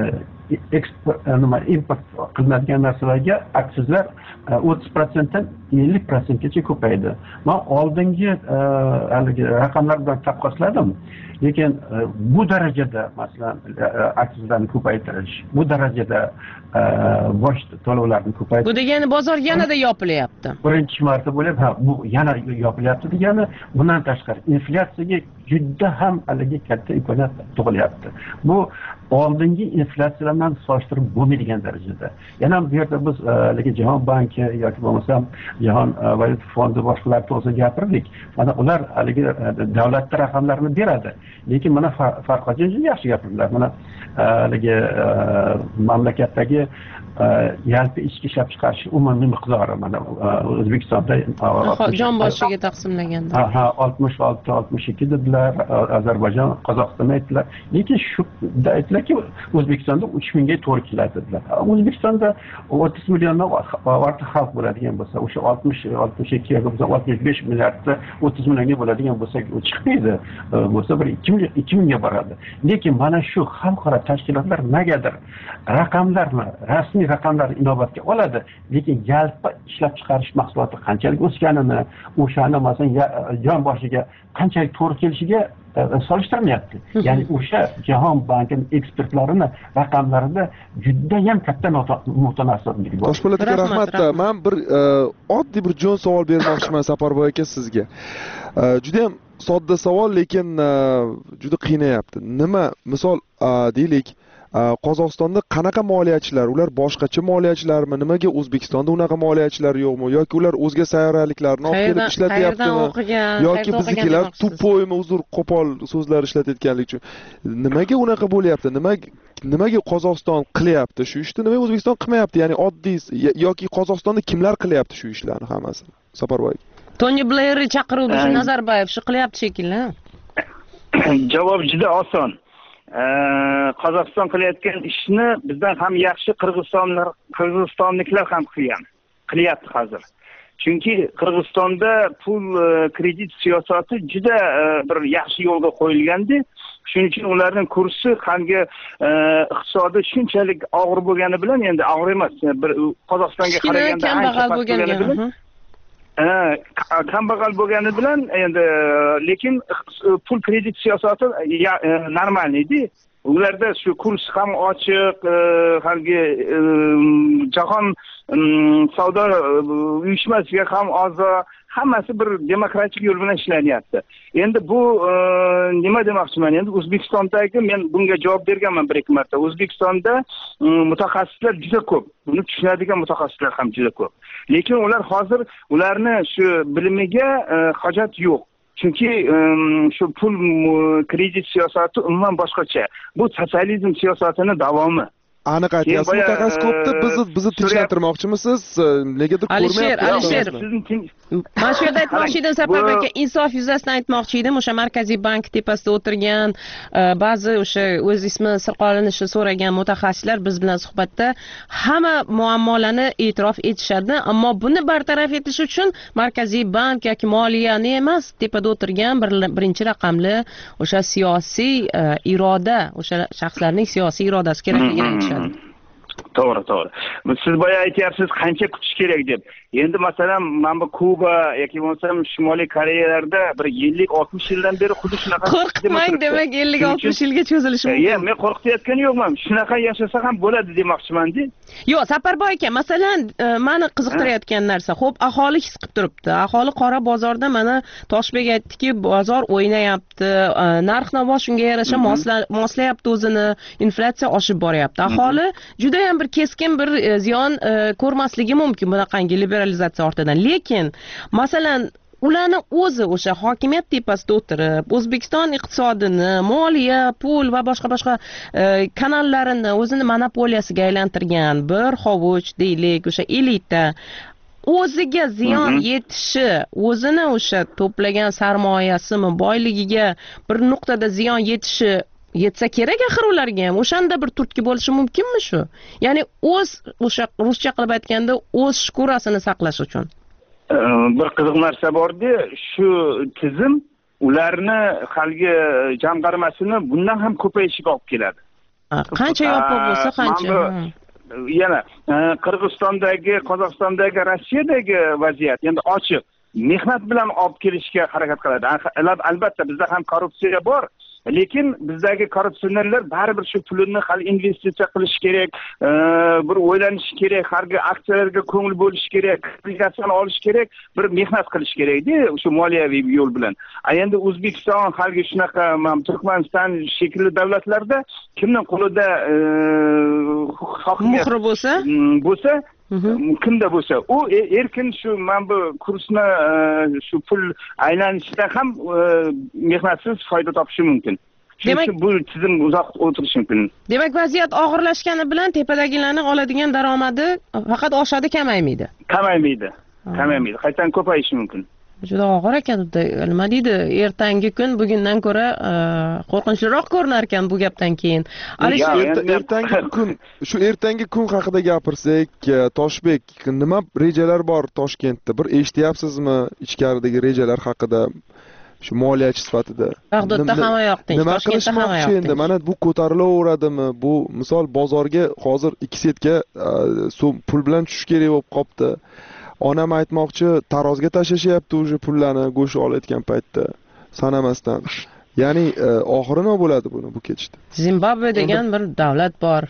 import qilinadigan narsalarga aksizlar 30% dan 50% gacha ko'paydi. Men oldingi haligi raqamlar bilan taqqosladim. Lekin bu darajada masalan aksizlarni ko'paytirish, bu darajada boj to'lovlarni ko'paytirish. Bu degani bozor yanada yopilyapti. Birinchi marta bo'lib, bu yana yopilyapti degani, bundan tashqari inflyatsiyaga juda ham haligi katta imkoniyat tug'ilyapti. Bu oldingi inflyatsiyalar bilan solishtirib bo'lmaydigan darajada. Yana bu yerda biz haligi Jahon banki yoki bo'lmasam Jahon valyuta fondi boshqalar to'g'risida gapirdik. Mana ular haligi davlatlar raqamlarini beradi. Lekin mana Farhodjon yaxshi gapirdilar. Mana haligi mamlakatdagi yalpi ichki ishlab chiqarish umumiy miqdori mana O'zbekistonda jon boshiga taqsimlaganda 66-62 dedilar, Ozarbayjon, Qozog'iston aytdilar. Lekin shunda aytdilarki, O'zbekistonda 3000 ga to'g'ri keladi dedilar. O'zbekistonda 30 milliondan ortiq xalq bo'ladigan bo'lsa, o'sha 62 yoki 65 milliardda 30 millionga bo'ladigan bo'lsa, u chiqmaydi. Bo'lsa bir 2000 ga boradi. Lekin mana shu xalqaro tashkilotlar negadir raqamlarni, rasmiy raqamlarni inobatga oladi, lekin yalpi ishlab chiqarish mahsuloti qanchalik o'sganini, o'shani masalan jon boshiga qanchalik to'g'ri kelishini raqamlariga solishtirmayapti. Ya'ni o'sha Jahon bankining ekspertlarini raqamlarida judayam katta mutanosiblik bor. Toshpo'lat aka, rahmat. Men bir oddiy bir jon savol bermoqchiman Saparboy aka sizga. Juda ham sodda savol, lekin juda qiynayapti. Nima, misol deylik, Qozog'istonda qanaqa moliyachilar, ular boshqacha moliyachilarmi? Nimaga O'zbekistonda unaqa moliyachilar yo'qmi? Yoki ular o'zga sayyoraliklarni olib kelib ishlatyaptimi? Yoki biznikilar tupoymi, uzr, qo'pol so'zlar ishlatayotganlik uchun. Nimaga unaqa bo'lyapti? Nimaga Qozog'iston qilyapti shu ishni? Nimaga O'zbekiston qilmayapti? Ya'ni oddiy yoki Qozog'istonda kimlar qilyapti shu ishlarni hammasini? Saparboy. Tony Blair chaqiruvdi, Nazarboyev shu qilyapti shekilli. Javob juda oson. Qozog'iston qilayotgan ishni bizdan ham yaxshi qirg'izistonliklar ham qilyapti hozir. Chunki Qirg'izistonda pul kredit siyosati juda bir yaxshi yo'lga qo'yilgandi. Shuning uchun ularning kursi hamga iqtisodi shunchalik og'ir bo'lgani bilan, endi og'ir emas, bir Qozog'istonga qaraganda ancha past bo'lgani bilan kambag'al bo'lgani bilan endi lekin pul kredit siyosati normal edi. Ularda shu kurs ham ochiq, halgi jahon savdo uyushmasiga ham a'zo, hammasi bir demokratik yo'l bilan ishlayapti. Endi bu nima demoqchiman? Endi O'zbekistondagi, men bunga javob berganman bir-ikki marta. O'zbekistonda mutaxassislar juda ko'p. Buni tushunadigan mutaxassislar ham juda ko'p. Lekin ular hozir ularni shu bilimiga hojat yo'q. Chunki shu pul kredit siyosati umuman boshqacha. Bu sotsializm siyosatining davomi. Aniq aytyapsiz, mutaxassis ko'pda bizni tinchlantirmoqchimisiz? Negadir ko'rmayapsiz. Alisher, mana shu yerda aytmoqchi edim, Saparboy aka, insof yuzasidan aytmoqchi edim. O'sha Markaziy bank tepasida o'tirgan ba'zi o'sha o'z ismi sir qolinishini so'ragan mutaxassislar biz bilan suhbatda hamma muammolarni e'tirof etishadi, ammo buni bartaraf etish uchun Markaziy bank yoki moliyani emas, tepada o'tirgan birinchi raqamli o'sha siyosiy iroda, o'sha shaxslarning siyosiy irodasi kerakligini aytishadi. To'g'ri. Siz boya aytyapsiz qancha kutish kerak deb. Endi masalan, mana bu Kuba yoki bo'lmasam Shimoliy Koreyalarda bir 50-60 yildan beri xuddi shunaqa. Qo'rqmang, demak 50-60 yilga cho'zilishi mumkin. Men qo'rqitayotgani yo'qman. Shunaqa yashasa ham bo'ladi demoqchiman-da. Yo'q, Saparboy aka, masalan, meni qiziqtirayotgan narsa, xo'p, aholi his qilib turibdi. Aholi qora bozorda mana Toshbek aytdiki, bozor o'ynayapti, narx-navo shunga yarasha moslayapti o'zini, inflyatsiya oshib boryapti. Aholi juda ham bir keskin bir ziyon ko'rmasligi mumkin bunaqangi liberalizatsiya ortidan. Lekin masalan ularni o'zi o'sha hokimiyat tepasida o'tirib, O'zbekiston iqtisodini, moliya, pul va boshqa kanallarini o'zini monopoliyasiga aylantirgan bir hovuch deylik, o'sha elita o'ziga ziyon yetishi, o'zini o'sha to'plagan sarmoyasimi, boyligiga bir nuqtada ziyon yetishi yetsa kerak axir ularga ham. O'shanda bir turtki bo'lishi mumkinmi shu? Ya'ni o'z o'sha ruscha qilib aytganda o'z shkurasini saqlash uchun. Bir qiziq narsa borda, shu tizim ularni halgi jamg'armasini bundan ham ko'payishiga olib keladi. Qancha yopiq bo'lsa, qancha. Yana Qirg'izistondagi, Qozog'istondagi, Rossiyadagi vaziyat endi ochiq. Mehnat bilan olib kelishga harakat qiladi. Albatta bizda ham korrupsiya bor. Lekin bizdagi korrupsionerlar baribir shu pulini hali investitsiya qilish kerak, bir o'ylanish kerak, harga aksiyalarga ko'ngil bo'lish kerak, obligatsiyani olish kerak, bir mehnat qilish kerak-da, o'sha moliyaviy yo'l bilan. Endi O'zbekiston halgi shunaqa Turkmaniston shekilli davlatlarda kimning qo'lida hokimiyat bo'lsa, kimda bo'lsa, u erkin shu mana bu kursni shu pul aylanishidan ham mehnatsiz foyda topishi mumkin. Demak, bu tizim uzoq o'tirishi mumkin. Demak, vaziyat og'irlashgani bilan tepadagilarning oladigan daromadi faqat oshadi, kamaymaydi. Kamaymaydi. Qaytadan ko'payishi mumkin. Juda og'ir ekan, nima deydi, ertangi kun bugundan ko'ra qo'rqinchliroq ko'rinar ekan bu gapdan keyin. Ertangi kun haqida gapirsak, Toshbek, nima rejalar bor Toshkentda? Bir eshityapsizmi ichkaridagi rejalar haqida? Shu moliyachi sifatida. Bag'dodda hamma yoqda, Toshkentda hamma yoqda. Endi mana bu ko'tarilaveradimi? Bu misol bozorga hozir 2 setka so'm pul bilan tushish kerak bo'lib qopti. Onam aytmoqchi, tarozga tashlashyapti o'sha pullarni go'sht olayotgan paytda sanamasdan. Ya'ni oxiri nima bo'ladi bu ketishda? Zimbabve degan bir davlat bor.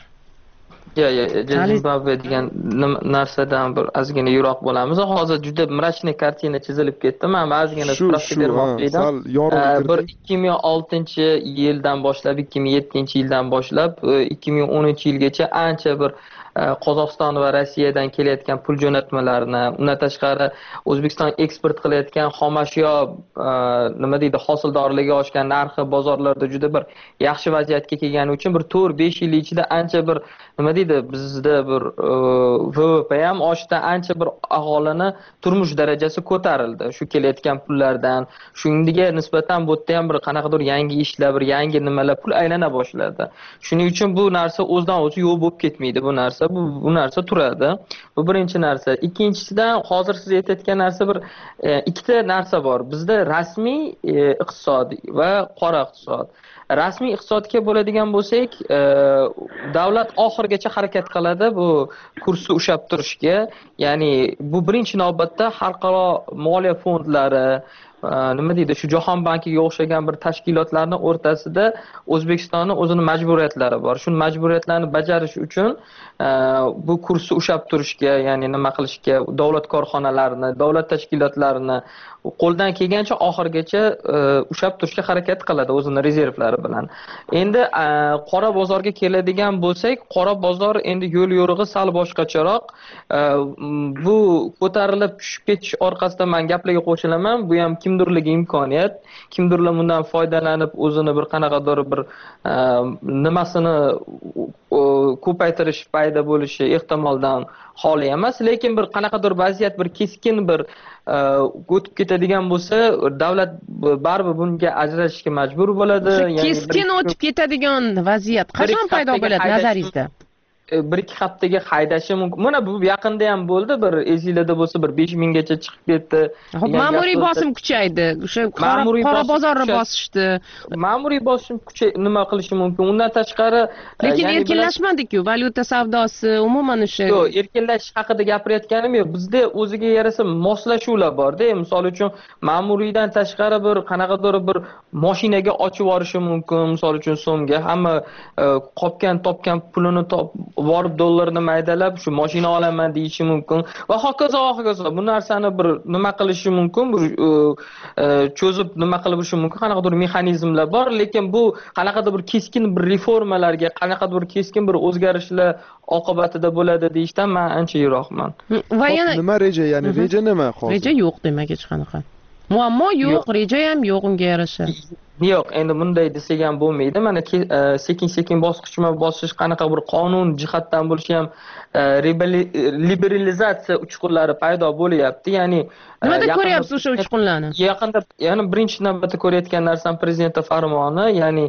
Zimbabve degan narsadan bir ozgina yiroq bo'lamiz. Hozir juda mrachniy kartina chizilib ketdi. Men ozgina spravka bermoqchi edim. Bir 2006-yildan boshlab, 2007-yildan boshlab 2010-yilgacha ancha bir Qozog'iston va Rossiyadan kelayotgan pul jo'natmalarni, undan tashqari O'zbekiston eksport qilayotgan xomashyo nima deydi, hosildorligi oshgan, narxi bozorlarda juda bir yaxshi vaziyatga kelgani uchun bir 4-5 yil ichida ancha bir nima deydi, bizda bir VVP ham oshdi, ancha bir aholini turmush darajasi ko'tarildi shu kelayotgan pullardan. Shunga nisbatan bu yerda ham bir qanaqadir yangi ishlar, bir yangi nimalar pul aylana boshladi. Shuning uchun bu narsa o'zidan o'zi yo'q bo'lib ketmaydi bu narsa. Bu narsa turadi. Bu birinchi narsa. Ikkinchisidan hozir siz aytayotgan narsa bir ikkita narsa bor. Bizda rasmiy iqtisod va qora iqtisod. Rasmiy iqtisodga bo'ladigan bo'lsak, davlat oxirigacha harakat qiladi bu kursni ushlab turishga. Ya'ni bu birinchi navbatda xalqaro moliya fondlari, nima deydi, shu Jahon bankiga o'xshagan bir tashkilotlarning o'rtasida O'zbekistonning o'zining majburiyatlari bor. Shu majburiyatlarni bajarish uchun bu kursni ushlab turishga, ya'ni nima qilishga, davlat korxonalarini, davlat tashkilotlarini qo'ldan kelgancha oxirigacha ushlab turishga harakat qiladi o'zining rezervlari bilan. Endi qora bozorga keladigan bo'lsak, qora bozor endi yo'l yo'rig'i sal boshqacharoq. Bu ko'tarilib tushib ketish orqasidan men gaplarga qo'shilaman. Bu ham kimdirlarga imkoniyat, kimdirlar bundan foydalanib o'zini bir qanaqadir bir nimasini ko'paytirish payda bo'lishi ehtimoldan xoli emas, lekin bir qanaqadir vaziyat bir keskin bir o'tib ketadigan bo'lsa, davlat baribir bunga ajrashishga majbur bo'ladi. Keskin o'tib ketadigan vaziyat qachon paydo bo'ladi nazaringizda? 1-2 haftaga haydashi mumkin. Mana bu yaqinda ham bo'ldi, bir esingizda bo'lsa bir 5000 gacha chiqib ketdi. Ma'muriy bosim kuchaydi. O'sha qora bozorni bosishdi. Ma'muriy bosim nima qilishi mumkin? Undan tashqari lekin erkinlashmadik-ku, valyuta savdosi, umuman o'sha. Yo'q, erkinlashish haqida gapirayotganim yo'q. Bizda o'ziga yarasha moslashuvlar bor-da. Misol uchun, ma'muriydan tashqari bir qanaqadir bir mashinaga ochib yuborishi mumkin, misol uchun so'mga. Hamma topgan pulini borib dollarni maydalab shu mashina olaman deyishi mumkin va hokazo hokazo. Bu narsani bir nima qilishi mumkin, bir cho'zib nima qilishi mumkin, qanaqadir mexanizmlar bor, lekin bu qanaqadir bir keskin bir reformalarga, qanaqadir bir keskin bir o'zgarishlar oqibatida bo'ladi deyishdan men ancha yiroqman. Va yana nima reja, ya'ni reja nima hozir? Reja yo'q demak hech qanaqa. Muammo yo'q, reja ham yo'q unga yarasha. Yo'q, endi bunday desak ham bo'lmaydi. Mana sekin-sekin bosqichma-bosqich qanaqa bir qonun jihatdan bo'lishi ham liberalizatsiya uchqunlari paydo bo'lyapti. Ya'ni nimada ko'ryapsiz o'sha uchqunlarni? Yaqinda, ya'ni birinchi navbatda ko'rayotgan narsam prezident farmoni, ya'ni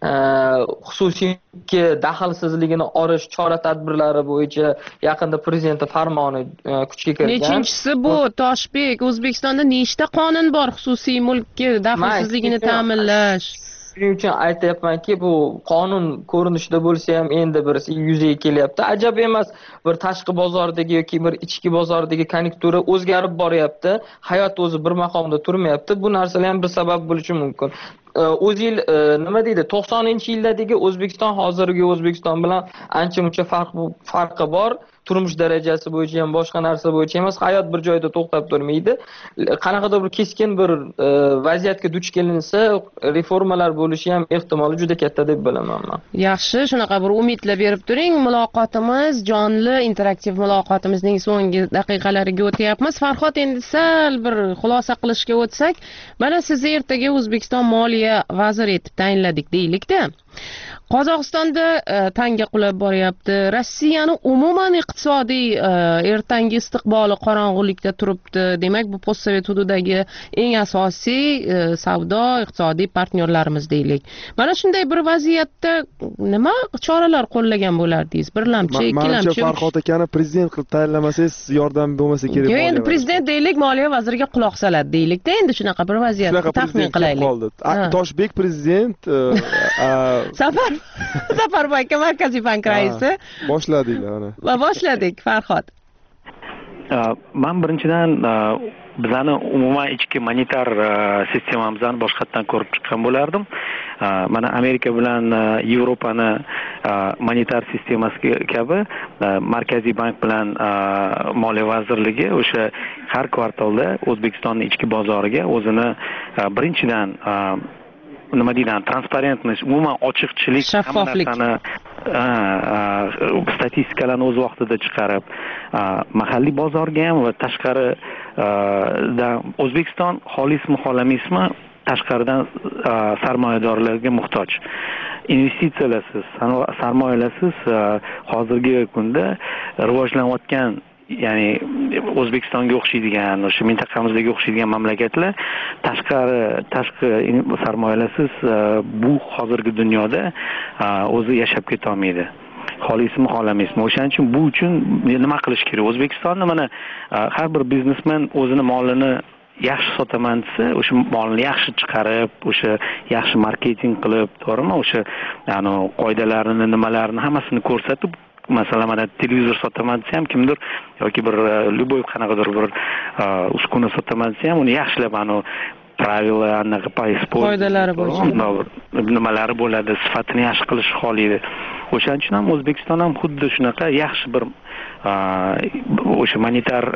xususiyga daxlsizligini olish chora-tadbirlari bo'yicha yaqinda prezident farmoni kuchga kirgan. Nechinchisi bu Toshbek, O'zbekistonda nechta qonun bor xususiy mulkka daxlsizligini ta'minlash? Shuning uchun aytayapmanki, bu qonun ko'rinishida bo'lsa ham endi bir yuzaga kelyapti. Ajab emas, bir tashqi bozordagi yoki bir ichki bozordagi konjunktura o'zgarib boryapti. Hayot o'zi bir maqomda turmayapti. Bu narsalar ham bir sabab bo'lishi mumkin. O'zil nima deydi, 90-yillardagi O'zbekiston hozirgi O'zbekiston bilan ancha-muncha farqi bor. Turmush darajasi bo'yicha ham, boshqa narsa bo'yicha emas, hayot bir joyda to'xtab turmaydi. Qanaqadir bir keskin bir vaziyatga duch kelinsa, reformalar bo'lishi ham ehtimoli juda katta deb bilaman men. Yaxshi, shunaqa bir umidlar berib turing. Muloqotimiz jonli, interaktiv muloqotimizning so'nggi daqiqalariga o'tyapmiz. Farhod, endi sal bir xulosa qilishga o'tsak, mana sizni ertaga O'zbekiston moliya vaziri etib tayinladik deylik-da. Qozog'istonda tanga qulab boryapti. Rossiyani umuman iqtisodiy ertangi istiqboli qorong'ulikda turibdi. Demak, bu postsovet hududidagi eng asosiy savdo iqtisodiy partnyorlarimiz deylik. Mana shunday bir vaziyatda nima choralar qo'llagan bo'lardingiz? Birlamchi, ikkilamchi? Menimcha Farhod akani prezident qilib tayinlamasangiz yordam bo'lmasa kerak. Yo'q, endi prezident deylik, moliya vaziriga quloq soladi deylik-da, endi shunaqa bir vaziyatni taxmin qilaylik. Toshbek prezident Safarboy aka Markaziy bank raisi. Boshladinglar ana. Va boshladik Farhod. man birinchidan bizani umuman ichki monetar sistemamizni boshqatdan ko'rib chiqqan bo'lardim. Mana Amerika bilan Yevropani monetar sistemasi kabi Markaziy bank bilan Moliya vazirligi o'sha har kvartalda O'zbekistonning ichki bozoriga o'zini birinchidan nima deydi, transparentность, umuman ochiqchilik, shaffoflik, statistikalarni o'z vaqtida chiqarib, mahalliy bozorga ham va tashqari O'zbekiston xolismi, xolamaysmi tashqaridan sarmoyadorlarga muhtoj. Investitsiyalarsiz, sarmoyalarsiz hozirgi kunda rivojlanayotgan, ya'ni O'zbekistonga o'xshaydigan, o'sha mintaqamizdagi o'xshaydigan mamlakatlar tashqi sarmoyalarsiz bu hozirgi dunyoda o'zi yashab keta olmaydi. Xolismi, xolamaysmi. O'shaning uchun bu uchun nima qilish kerak? O'zbekistonda mana har bir biznesmen o'zini molini yaxshi sotaman desa, o'sha molni yaxshi chiqarib, o'sha yaxshi marketing qilib, to'g'rimi? O'sha qoidalarini, nimalarini hammasini ko'rsatib, masalan, mana televizor sotaman desa ham kimdir yoki bir любой qanaqadir bir uskuna sotaman desa ham uni yaxshilab pravila, anaqa qoidalari bo'yicha nimalari bo'ladi, sifatini yaxshi qilish xohlaydi. O'shaning uchun ham O'zbekiston ham xuddi shunaqa yaxshi bir o'sha monetar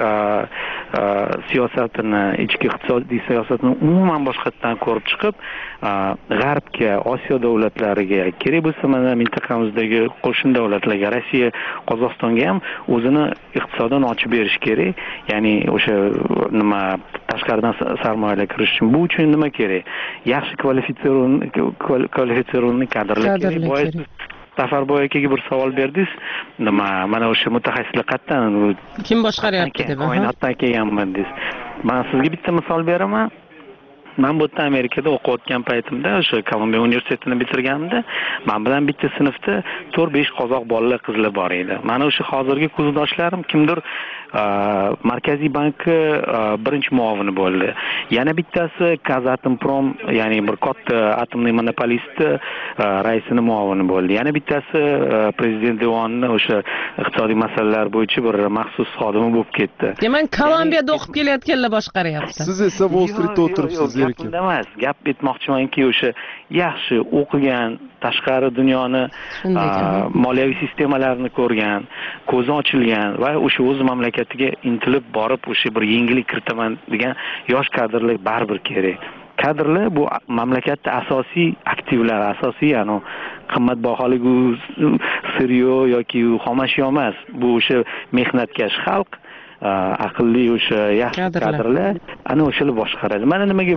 siyosatini, ichki iqtisodiy siyosatini umuman boshqatdan ko'rib chiqib, g'arbga, Osiyo davlatlariga, kerak bo'lsa mana mintaqamizdagi qo'shni davlatlarga, Rossiya, Qozog'istonga ham o'zini iqtisodini ochib berish kerak. Ya'ni o'sha nima tashqaridan sarmoyalar kirish uchun bu uchun nima kerak? Yaxshi kvalifitsirованный kadrlar kerak. Safarboy akaga bir savol berdingiz. Mana o'sha mutaxassislar qayerdan? Kim boshqaryapti deb. Koinotdan kelganman dedingiz. Men sizga bitta misol beraman. Men bu yerda Amerikada o'qiyotgan paytimda, o'sha Kolumbiya universitetini bitirganimda, men bilan bitta sinfda 4-5 qozoq bolalar, qizlar bor edi. Mana o'sha hozirgi kursdoshlarim kimdir Markaziy banki birinchi muavini bo'ldi. Yana bittasi Kazatomprom, ya'ni bir katta atomniy monopolist raisining muavini bo'ldi. Yana bittasi prezident devonining o'sha iqtisodiy masalalar bo'yicha bir maxsus xodimi bo'lib ketdi. Demak, Kolumbiyada o'qib kelayotganlar boshqaryapti. Siz esa Wall Streetda o'tiribsiz. Emas, gap aytmoqchimanki, o'sha yaxshi o'qigan, tashqari dunyoni moliyaviy sistemalarni ko'rgan, ko'zi ochilgan va o'sha o'z mamlakatiga intilib borib o'sha bir yangilik kiritaman degan yosh kadrlar baribir kerak. Kadrlar bu mamlakatda asosiy aktivlar, asosiy qimmatbaholik siryo yoki xomashyo emas. Bu o'sha mehnatkash xalq, aqlli o'sha yaxshi kadrlar ana o'shalar boshqaradi. Mana nimaga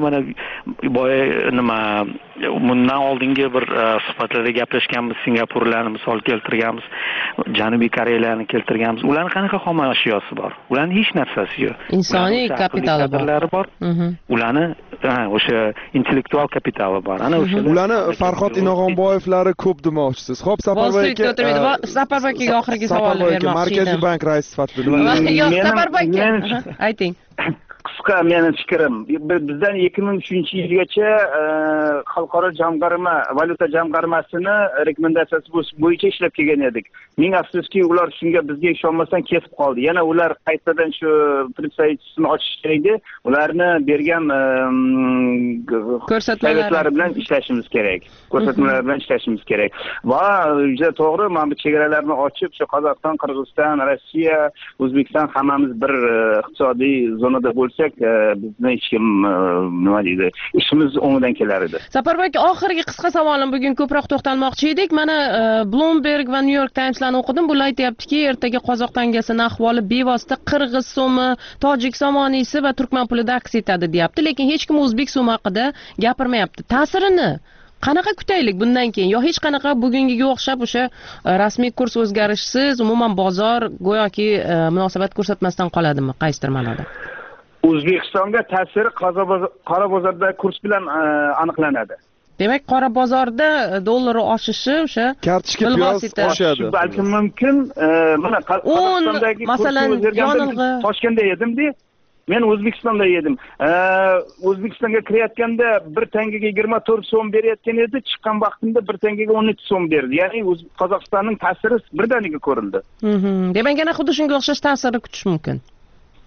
bundan oldingi bir suhbatlarda gaplashganmiz, Singapurlarni misol keltirganmiz, Janubiy Koreyalarni keltirganmiz. Ularning qanaqa xomashyosi bor? Ularning hech narsasi yo'q. Insoniy kapitali bor. Ularni o'sha intellektual kapitali bor. Ana o'sha ularni Farhod Inog'onboyevlari ko'p demoqchisiz. Xo'p, Safarboy aka, Safarboy akaga oxirgi savolni bermoqchi edim. Markaziy bank raisi sifatida Safarboy aka, ayting. Qisqa meni fikrim, bizdan 2003-yilgacha xalqaro jamg'arma, valyuta jamg'armasini rekomendatsiyasi bo'yicha ishlab kelgan edik. Ming afsuski, ular shunga bizga ishonmasdan ketib qoldi. Yana ular qaytadan shu представительствoni ochish kerak. Ularni bergan ko'rsatmalari bilan ishlashimiz kerak. Ko'rsatmalar bilan ishlashimiz kerak. Va juda to'g'ri, mana bu chegaralarni ochib, shu Qozog'iston, Qirg'iziston, Rossiya, O'zbekiston hammamiz bir iqtisodiy zonada bo'lsak, bizni hech kim nima deydi, ishimiz o'ngidan kelar edi. Safarboy aka, oxirgi qisqa savolim, bugun ko'proq to'xtalmoqchi edik. Mana Bloomberg va New York Times'larni o'qidim. Bular aytayaptiki, ertaga qozoq tangasining ahvoli bevosita qirg'iz so'mi, tojik somoniysi va turkman pulida aks etadi, deyapti. Lekin hech kim o'zbek so'mi haqida gapirmayapti. Ta'sirini qanaqa kutaylik bundan keyin? Yo hech qanaqa bugungiga o'xshab o'sha rasmiy kurs o'zgarishsiz, umuman bozor go'yoki munosabat ko'rsatmasdan qoladimi qaysidir ma'noda? O'zbekistonga ta'siri qora bozordagi kurs bilan aniqlanadi. Demak, qora bozorda dollar oshishi o'sha kartoshka piyoz oshadi. Balki mumkin. Mana Qozog'istondagi masalan yonilg'i Toshkentda edim-da. Men O'zbekistonda edim. O'zbekistonga kirayotganda 1 tangaga 24 so'm berayotgan edi, chiqqan vaqtimda 1 tangaga 12 so'm berdi. Ya'ni Qozog'istonning ta'siri birdaniga ko'rildi. Demak, yana xuddi shunga o'xshash ta'sirni kutish mumkin.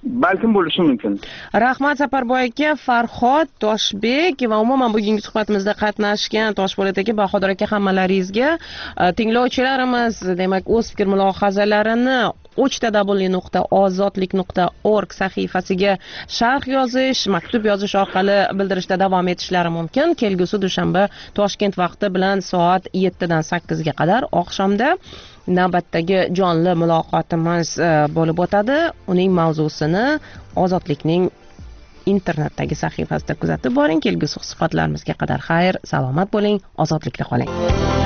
balkim bo'lishi mumkin. Rahmat Saparboy aka, Farhod Toshbek va umuman bugungi suhbatimizda qatnashgan Toshpo'lat aka, Bahodir aka, hammalaringizga tinglovchilarimiz demak o'z fikr mulohazalarini www.ozodlik.org sahifasiga sharh yozish, maktub yozish orqali bildirishda davom etishlari mumkin. Kelgusi dushanba Toshkent vaqti bilan soat 7 dan 8 ga qadar oqshomda navbatdagi jonli muloqotimiz bo'lib o'tadi. Uning mavzusini Ozodlikning internetdagi sahifasida kuzatib boring. Kelgusi suhbatlarimizga qadar xayr, salomat bo'ling, ozodlikda qoling.